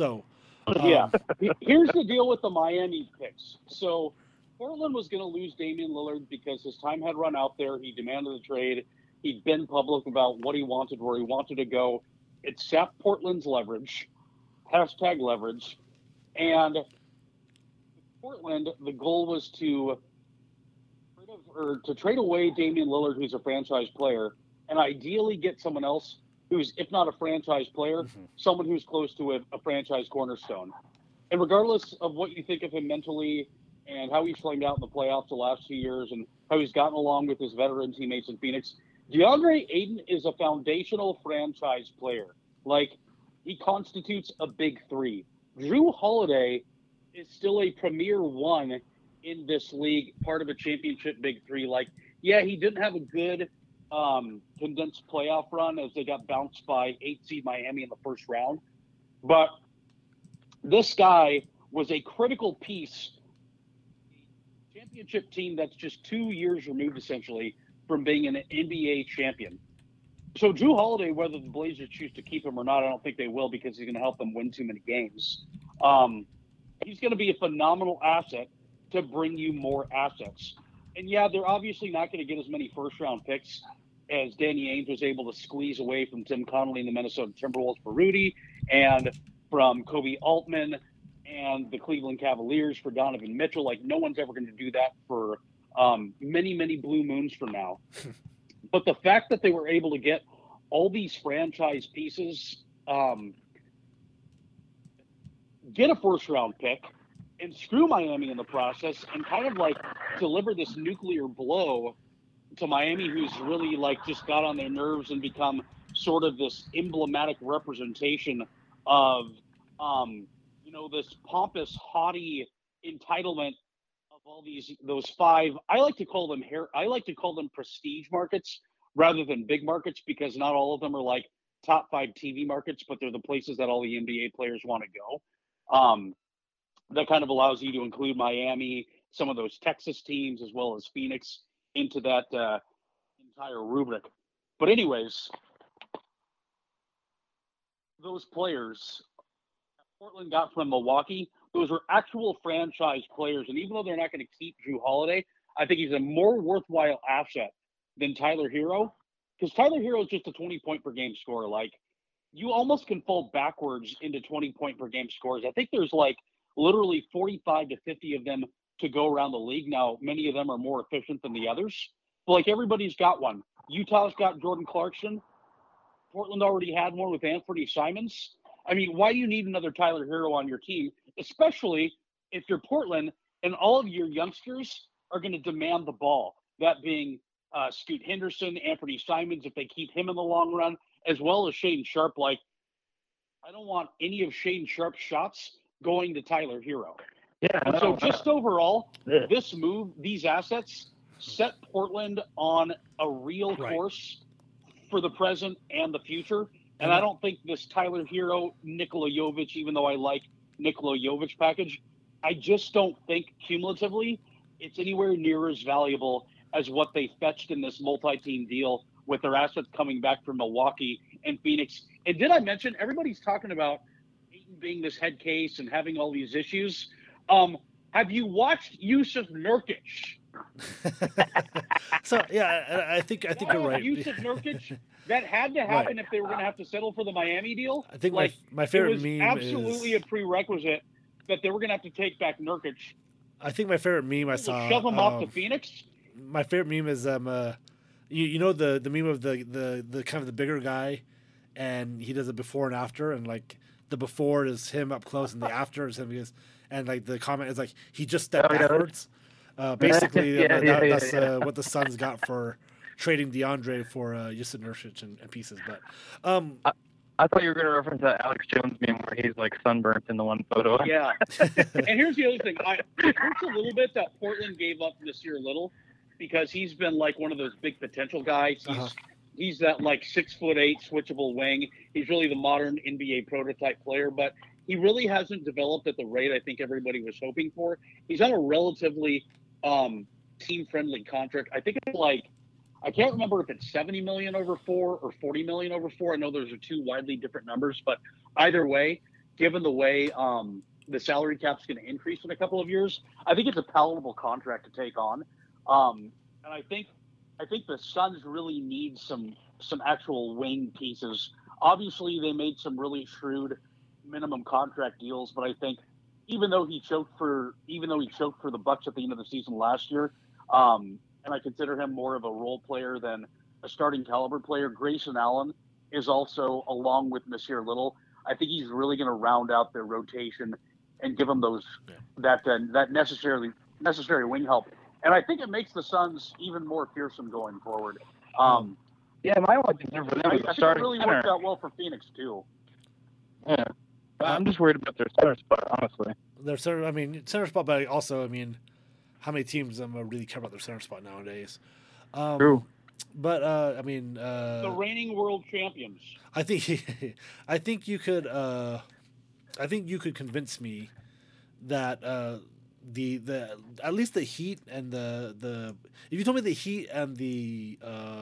Here's the deal with the Miami picks. So Portland was going to lose Damian Lillard because his time had run out there. He demanded a trade. He'd been public about what he wanted, where he wanted to go. It sapped Portland's leverage. #leverage. And Portland, the goal was to trade away Damian Lillard, who's a franchise player, and ideally get someone else who's, if not a franchise player, someone who's close to a franchise cornerstone. And regardless of what you think of him mentally and how he's flamed out in the playoffs the last 2 years and how he's gotten along with his veteran teammates in Phoenix, DeAndre Ayton is a foundational franchise player. Like, he constitutes a big three. Drew Holiday is still a premier one in this league, part of a championship big three. Like, yeah, he didn't have a good condensed playoff run as they got bounced by 8 seed Miami in the first round. But this guy was a critical piece, championship team that's just 2 years removed, essentially, from being an NBA champion. So Drew Holiday, whether the Blazers choose to keep him or not, I don't think they will because he's going to help them win too many games. He's going to be a phenomenal asset to bring you more assets. And yeah, they're obviously not going to get as many first-round picks as Danny Ainge was able to squeeze away from Tim Connolly and the Minnesota Timberwolves for Rudy, and from Kobe Altman and the Cleveland Cavaliers for Donovan Mitchell. Like, no one's ever going to do that for many, many blue moons from now. But the fact that they were able to get all these franchise pieces, get a first-round pick, and screw Miami in the process, and kind of like deliver this nuclear blow to Miami, who's really like just got on their nerves and become sort of this emblematic representation of, this pompous, haughty entitlement of all those 5. I like to call them prestige markets rather than big markets, because not all of them are like top 5 TV markets, but they're the places that all the NBA players want to go. That kind of allows you to include Miami, some of those Texas teams, as well as Phoenix, into that entire rubric. But anyways, those players Portland got from Milwaukee, those were actual franchise players. And even though they're not going to keep Drew Holiday, I think he's a more worthwhile asset than Tyler Hero, because Tyler Hero is just a 20-point-per-game scorer. Like, you almost can fall backwards into 20-point-per-game scores. I think there's like literally 45 to 50 of them to go around the league. Now, many of them are more efficient than the others. But like, everybody's got one. Utah's got Jordan Clarkson. Portland already had one with Anthony Simons. I mean, why do you need another Tyler Hero on your team, especially if you're Portland and all of your youngsters are going to demand the ball, that being Scoot Henderson, Anthony Simons, if they keep him in the long run, as well as Shane Sharp. Like, I don't want any of Shane Sharp's shots going to Tyler Hero. Yeah. And so just overall, this move, these assets, set Portland on a real course for the present and the future. And I don't think this Tyler Hero, Nikola Jovic, even though I like Nikola Jovic package, I just don't think cumulatively it's anywhere near as valuable as what they fetched in this multi-team deal with their assets coming back from Milwaukee and Phoenix. And did I mention everybody's talking about Ayton being this head case and having all these issues? Have you watched Yusuf Nurkic? So yeah, I think you're right. Yusuf Nurkic, that had to happen if they were going to have to settle for the Miami deal. I think my favorite meme absolutely is a prerequisite that they were going to have to take back Nurkic. I think my favorite meme I saw. Shove him off to Phoenix. My favorite meme is you know the meme of the kind of the bigger guy, and he does it before and after, and like the before is him up close, and the after is him and like the comment is like he just stepped backwards. Basically, that's what the Suns got for trading DeAndre for Yusuf Nurkic and pieces. But I thought you were going to reference that Alex Jones meme where he's like sunburnt in the one photo. Yeah. And here's the other thing. It hurts a little bit that Portland gave up Nasir Little because he's been like one of those big potential guys. He's that like 6'8" switchable wing. He's really the modern NBA prototype player, but he really hasn't developed at the rate I think everybody was hoping for. He's on a relatively team-friendly contract. I think it's like, I can't remember if it's $70 million over 4 or $40 million over 4. I know those are two widely different numbers, but either way, given the way the salary cap's going to increase in a couple of years, I think it's a palatable contract to take on. And I think the Suns really need some actual wing pieces. Obviously, they made some really shrewd minimum contract deals, but I think even though he choked for the Bucks at the end of the season last year, and I consider him more of a role player than a starting caliber player, Grayson Allen is also, along with Nasir Little, I think he's really going to round out their rotation and give them that necessary wing help. And I think it makes the Suns even more fearsome going forward. My only concern for them is the starting really center. Worked out well for Phoenix too. Yeah, I'm just worried about their center spot, honestly. Their center spot, but also, how many teams really care about their center spot nowadays? True. But the reigning world champions. I think you could convince me that the at least the Heat and the if you told me the Heat and the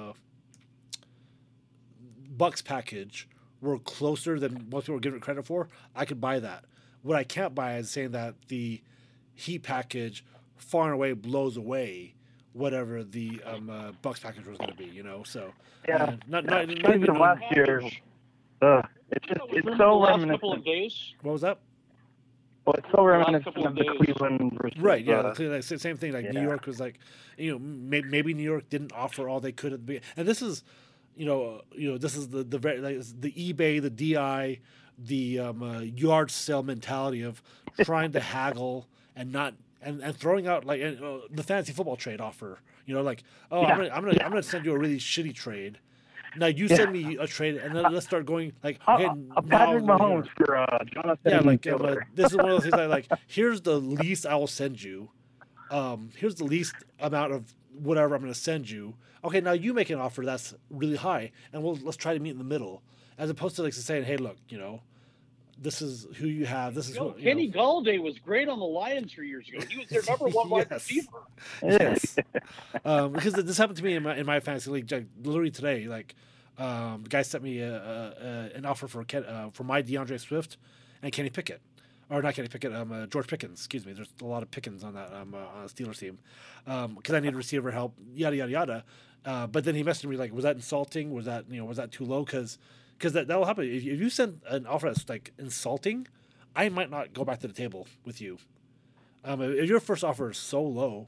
Bucks package were closer than most people were giving it credit for, I could buy that. What I can't buy is saying that the Heat package far and away blows away whatever the Bucks package was going to be, So not even last year. It's so reminiscent. Couple of days. What was that? Well, it's so reminiscent of the Cleveland versus right. Yeah, same thing. Like New York was like, maybe New York didn't offer all they could at the beginning. And this is, this is the eBay, the DI, the yard sale mentality of trying to haggle and not. And throwing out the fantasy football trade offer, I'm gonna send you a really shitty trade. Now you send me a trade, and then let's start going like, okay, Patrick Mahomes for Jonathan. Yeah, this is one of those things I like. Here's the least I will send you. Here's the least amount of whatever I'm going to send you. Okay, now you make an offer that's really high, and let's try to meet in the middle, as opposed to saying, hey, look, this is who you have. This is who. Kenny Galladay was great on the Lions 3 years ago. He was their number one wide receiver. Yes, because this happened to me in my fantasy league. Literally today, the guy sent me an offer for my DeAndre Swift and Kenny Pickett, or not Kenny Pickett, George Pickens. Excuse me. There's a lot of Pickens on that Steelers team because I need receiver help. Yada yada yada. But then he messaged me was that insulting? Was that was that too low? Because that will happen. If you send an offer that's insulting, I might not go back to the table with you. If your first offer is so low,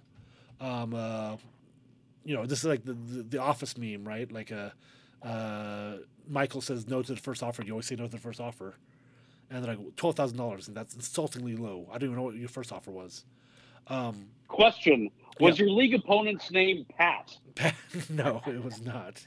this is like the Office meme, right? Michael says no to the first offer. You always say no to the first offer, and they're like $12,000, and that's insultingly low. I don't even know what your first offer was. Question: was your league opponent's name Pat? No, it was not.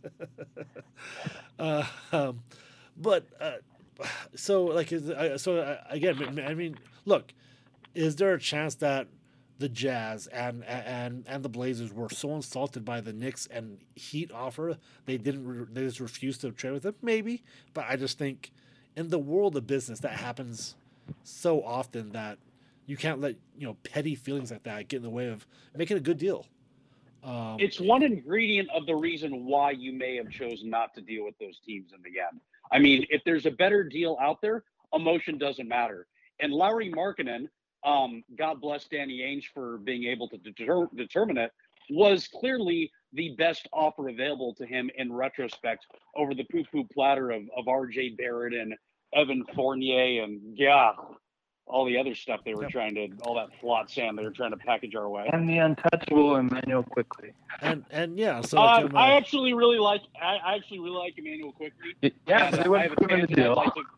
Again, look, is there a chance that the Jazz and the Blazers were so insulted by the Knicks and Heat offer they just refused to trade with them? Maybe, but I just think in the world of business that happens so often that you can't let petty feelings like that get in the way of making a good deal. It's one ingredient of the reason why you may have chosen not to deal with those teams in the end. I mean, if there's a better deal out there, emotion doesn't matter. And Lauri Markkanen, God bless Danny Ainge for being able to determine it, was clearly the best offer available to him in retrospect over the poo-poo platter of RJ Barrett and Evan Fournier and all the other stuff they were trying to, all that flot sand they were trying to package our way. And the untouchable Immanuel Quickley. And yeah, so I actually really like Immanuel Quickley. Yeah, they would have given the deal.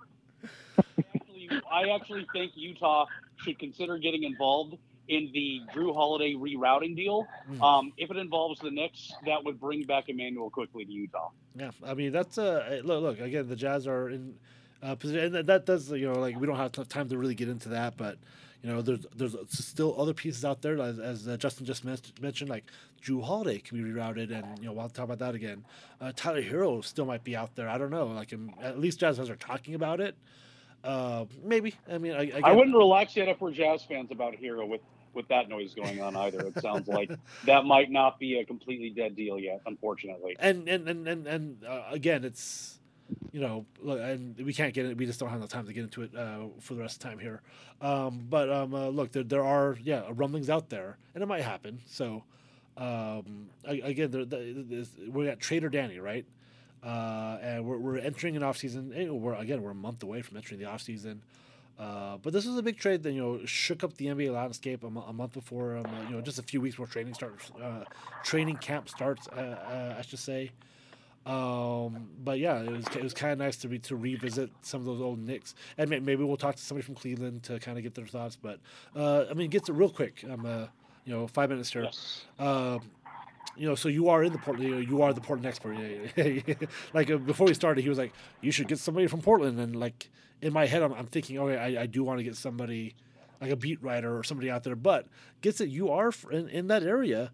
I actually think Utah should consider getting involved in the Drew Holiday rerouting deal. If it involves the Knicks, that would bring back Immanuel Quickley to Utah. Yeah, I mean that's look again. The Jazz are in position, and that does, you know, like we don't have time to really get into that, but you know, there's still other pieces out there as Justin just mentioned, like Drew Holiday can be rerouted, and you know, we'll talk about that again. Tyler Hero still might be out there. I don't know. Like at least Jazz fans are talking about it. Maybe. I mean, I wouldn't relax yet if we're Jazz fans about Hero with that noise going on either. It sounds like that might not be a completely dead deal yet, unfortunately. And again, it's, you know, and we can't get it. We just don't have enough time to get into it for the rest of the time here. Look, there are rumblings out there, and it might happen. So again, we're at Trader Danny, right? And we're entering an off season. We're a month away from entering the off season. But this was a big trade that, you know, shook up the NBA landscape a month before, you know, just a few weeks before training camp starts, I should say. But yeah, it was kind of nice to revisit some of those old Knicks, and maybe we'll talk to somebody from Cleveland to kind of get their thoughts. But I mean, get to real quick. You know, 5 minutes here. Yes. You know, so you are in the Portland. You are the Portland expert. Like before we started, he was like, "You should get somebody from Portland." And like in my head, I'm thinking, okay, I do want to get somebody like a beat writer or somebody out there. But gets it, you are in that area.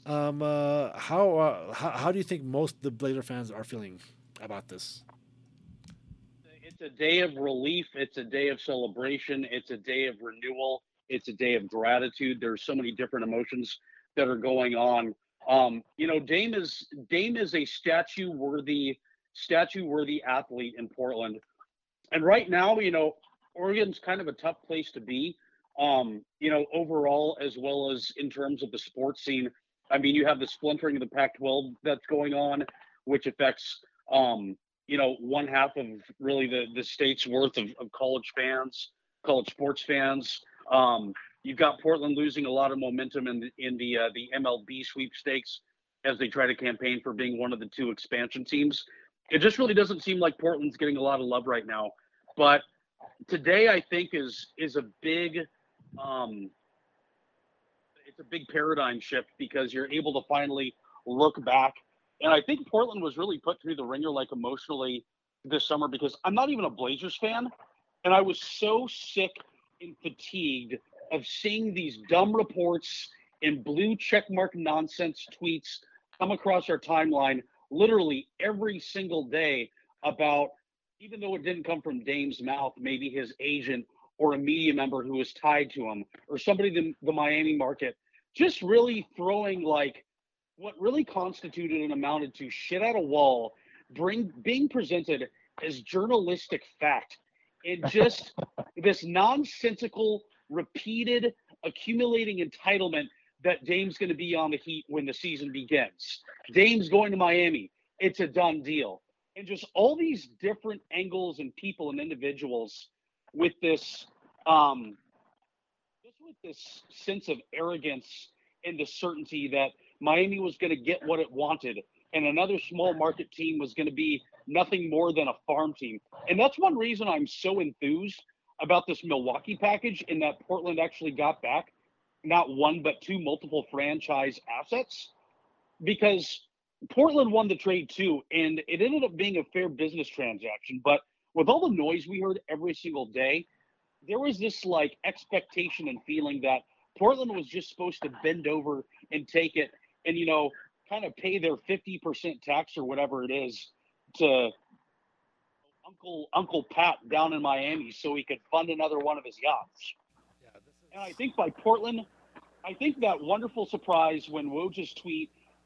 How do you think most of the Blazer fans are feeling about this? It's a day of relief. It's a day of celebration. It's a day of renewal. It's a day of gratitude. There's so many different emotions that are going on. You know, Dame is a statue worthy athlete in Portland. And right now, you know, Oregon's kind of a tough place to be, you know, overall, as well as in terms of the sports scene. I mean, you have the splintering of the Pac-12 that's going on, which affects, you know, one half of really the state's worth of college sports fans. You've got Portland losing a lot of momentum in the MLB sweepstakes as they try to campaign for being one of the 2 expansion teams. It just really doesn't seem like Portland's getting a lot of love right now. But today, I think is a big it's a big paradigm shift, because you're able to finally look back. And I think Portland was really put through the ringer, like emotionally, this summer, because I'm not even a Blazers fan, and I was so sick and fatigued of seeing these dumb reports and blue checkmark nonsense tweets come across our timeline literally every single day about, even though it didn't come from Dame's mouth, maybe his agent or a media member who was tied to him, or somebody in the Miami market, just really throwing like what really constituted and amounted to shit at a wall, being presented as journalistic fact, and just this nonsensical, repeated, accumulating entitlement that Dame's going to be on the Heat when the season begins. Dame's going to Miami. It's a done deal. And just all these different angles and people and individuals with this sense of arrogance and the certainty that Miami was going to get what it wanted, and another small market team was going to be nothing more than a farm team. And that's one reason I'm so enthused about this Milwaukee package, in that Portland actually got back not one but 2 multiple franchise assets, because Portland won the trade too, and it ended up being a fair business transaction. But with all the noise we heard every single day, there was this like expectation and feeling that Portland was just supposed to bend over and take it, and, you know, kind of pay their 50% tax or whatever it is to Uncle Pat down in Miami so he could fund another one of his yachts. And I think by Portland, I think that wonderful surprise when Woj's tweet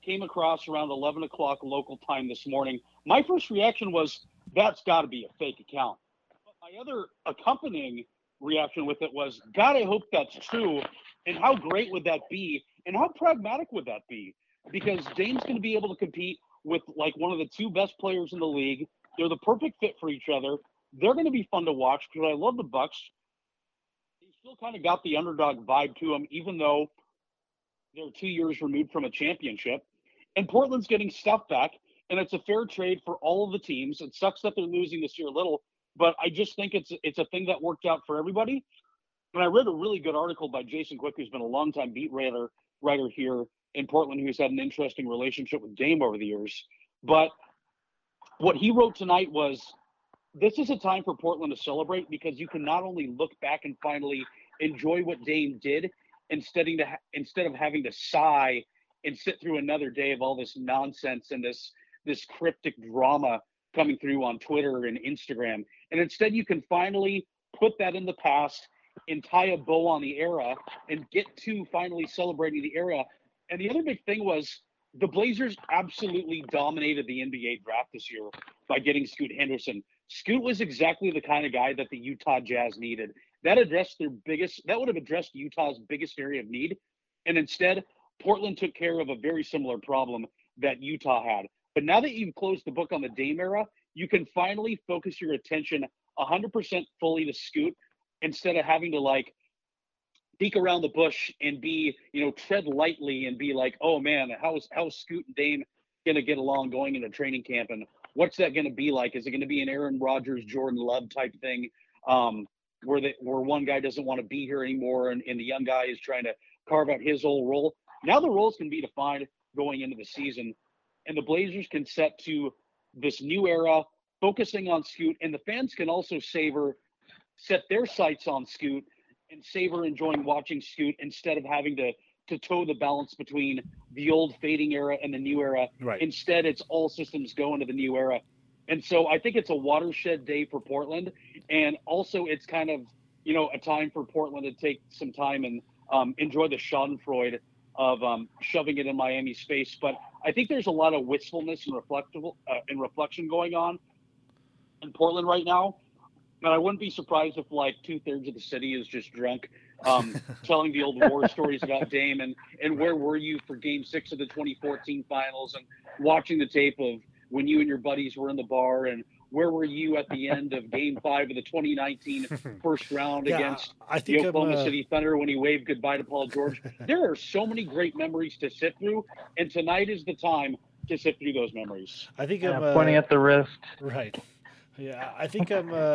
came across around 11 o'clock local time this morning. My first reaction was, that's got to be a fake account. But my other accompanying reaction with it was, God, I hope that's true. And how great would that be? And how pragmatic would that be? Because Dame's going to be able to compete with like one of the two best players in the league. They're the perfect fit for each other. They're going to be fun to watch because I love the Bucks. They still kind of got the underdog vibe to them, even though they're 2 years removed from a championship. And Portland's getting stuff back, and it's a fair trade for all of the teams. It sucks that they're losing this year a little, but I just think it's a thing that worked out for everybody. And I read a really good article by Jason Quick, who's been a longtime beat writer here in Portland, who's had an interesting relationship with Dame over the years. But what he wrote tonight was, this is a time for Portland to celebrate because you can not only look back and finally enjoy what Dame did instead of having to sigh and sit through another day of all this nonsense and this cryptic drama coming through on Twitter and Instagram. And instead you can finally put that in the past and tie a bow on the era and get to finally celebrating the era. And the other big thing was the Blazers absolutely dominated the NBA draft this year by getting Scoot Henderson. Scoot was exactly the kind of guy that the Utah Jazz needed. That would have addressed Utah's biggest area of need. And instead, Portland took care of a very similar problem that Utah had. But now that you've closed the book on the Dame era, you can finally focus your attention 100% fully to Scoot instead of having to like peek around the bush and be, tread lightly and be like, oh man, how's Scoot and Dame going to get along going into training camp? And what's that going to be like? Is it going to be an Aaron Rodgers, Jordan Love type thing? Where one guy doesn't want to be here anymore and the young guy is trying to carve out his whole role. Now the roles can be defined going into the season, and the Blazers can set to this new era, focusing on Scoot, and the fans can also set their sights on Scoot and savor enjoying watching Scoot instead of having to toe the balance between the old fading era and the new era. Right. Instead, it's all systems go into the new era. And so I think it's a watershed day for Portland. And also it's kind of, a time for Portland to take some time and enjoy the schadenfreude of shoving it in Miami's face. But I think there's a lot of wistfulness and reflection going on in Portland right now. And I wouldn't be surprised if like 2/3 of the city is just drunk, telling the old war stories about Dame and where were you for Game 6 of the 2014 finals and watching the tape of when you and your buddies were in the bar and where were you at the end of Game 5 of the 2019 first round against the Oklahoma City Thunder when he waved goodbye to Paul George. There are so many great memories to sit through, and tonight is the time to sit through those memories. I think I'm pointing at the wrist. Right. Yeah, I think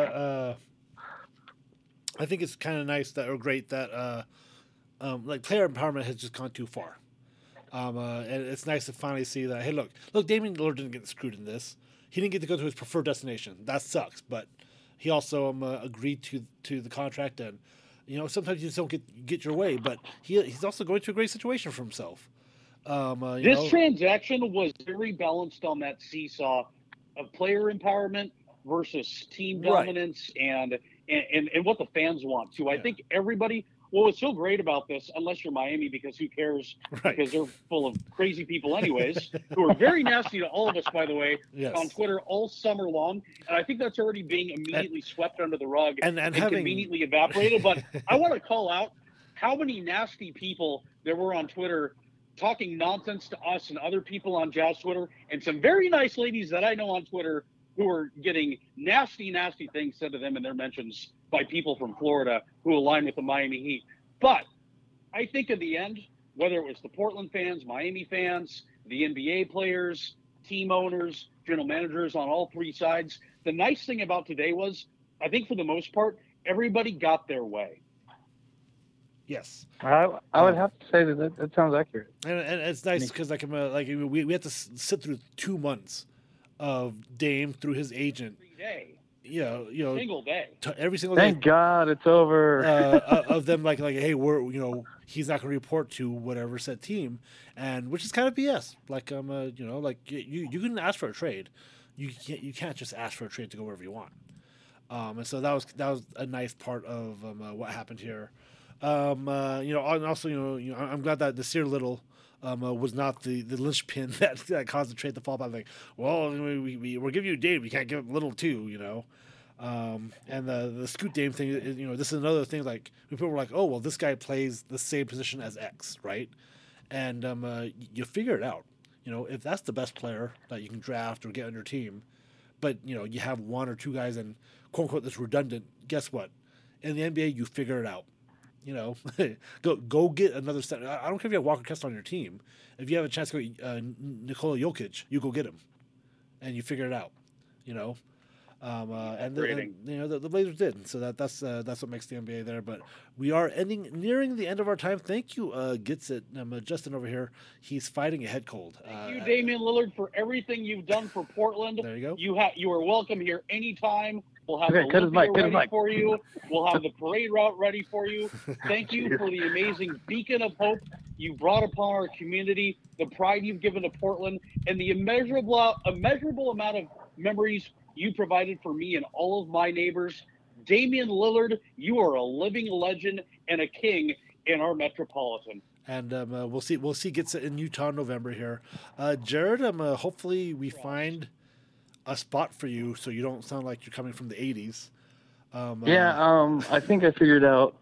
I think it's kind of nice great that like player empowerment has just gone too far. And it's nice to finally see that. Hey, look, Damian Lillard didn't get screwed in this. He didn't get to go to his preferred destination. That sucks, but he also agreed to the contract, and sometimes you just don't get your way. But he's also going through a great situation for himself. This transaction was very balanced on that seesaw of player empowerment versus team dominance and what the fans want to. I think everybody. Well, what's so great about this, unless you're Miami, because who cares? Right. Because they're full of crazy people anyways, who are very nasty to all of us, by the way, on Twitter all summer long. And I think that's already being immediately swept under the rug and conveniently evaporated. But I want to call out how many nasty people there were on Twitter talking nonsense to us and other people on Jazz Twitter, and some very nice ladies that I know on Twitter who are getting nasty, nasty things said to them in their mentions by people from Florida who align with the Miami Heat. But I think in the end, whether it was the Portland fans, Miami fans, the NBA players, team owners, general managers on all three sides, the nice thing about today was, I think for the most part, everybody got their way. Yes, I would have to say that sounds accurate. And it's nice because we had to sit through 2 months of Dame through his agent. Every day. Single day. Every single day. Thank God it's over. Of them like hey, he's not going to report to whatever said team, and which is kind of BS. Like you can ask for a trade, you can't just ask for a trade to go wherever you want. And so that was a nice part of what happened here. And also, I'm glad that Nasir Little was not the linchpin that caused the trade to fall apart. Like, well, we're giving you Dame, we can't give him Little too, and the Scoot Dame thing, this is another thing. Like, people were like, oh, well, this guy plays the same position as X, right? And you figure it out. If that's the best player that you can draft or get on your team, but you have one or two guys and quote unquote that's redundant. Guess what? In the NBA, you figure it out. Go get another center. I don't care if you have Walker Kessler on your team. If you have a chance to go Nikola Jokic, you go get him, and you figure it out. The Blazers did. So that's what makes the NBA there. But we are nearing the end of our time. Thank you, Gets It. Justin over here. He's fighting a head cold. Thank you, Damian Lillard, for everything you've done for Portland. There you go. You are welcome here anytime. We'll have the Olympia ready for you. We'll have the parade route ready for you. Thank you for the amazing beacon of hope you brought upon our community, the pride you've given to Portland, and the immeasurable amount of memories you provided for me and all of my neighbors. Damian Lillard, you are a living legend and a king in our metropolitan. And we'll see Gets It in Utah in November here. Jared, hopefully we find a spot for you so you don't sound like you're coming from the 80s. I think I figured out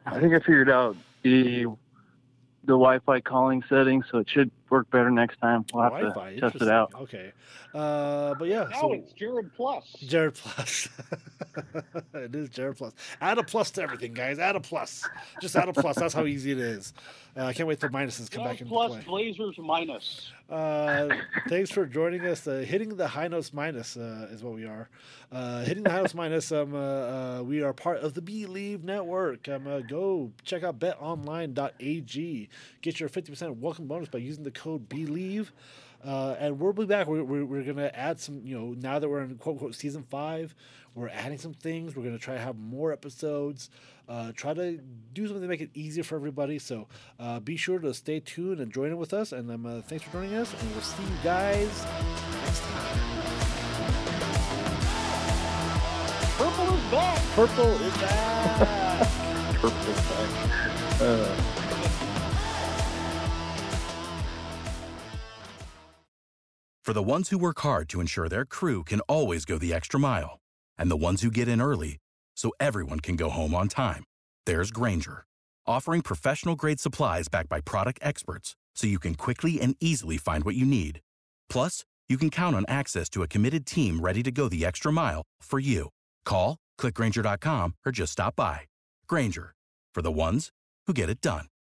the Wi-Fi calling settings, so it should work better next time. We'll have Wi-Fi, to test it out. Okay. But yeah. Now it's Jared Plus. Jared Plus. It is Jared Plus. Add a plus to everything, guys. Add a plus. Just add a plus. That's how easy it is. I can't wait till minuses come back into plus play. Blazers minus. Thanks for joining us. Hitting the High Notes Minus is what we are. Hitting the High Notes Minus. We are part of the Believe Network. Go check out betonline.ag. Get your 50% welcome bonus by using the code BELIEVE. And we'll be back. We're going to add some, now that we're in quote unquote season 5, we're adding some things. We're going to try to have more episodes, try to do something to make it easier for everybody. So be sure to stay tuned and join in with us. And thanks for joining us. And we'll see you guys next time. Purple is back. Purple is back. Purple is back. For the ones who work hard to ensure their crew can always go the extra mile, and the ones who get in early so everyone can go home on time, there's Grainger, offering professional-grade supplies backed by product experts so you can quickly and easily find what you need. Plus, you can count on access to a committed team ready to go the extra mile for you. Call, click Grainger.com, or just stop by. Grainger, for the ones who get it done.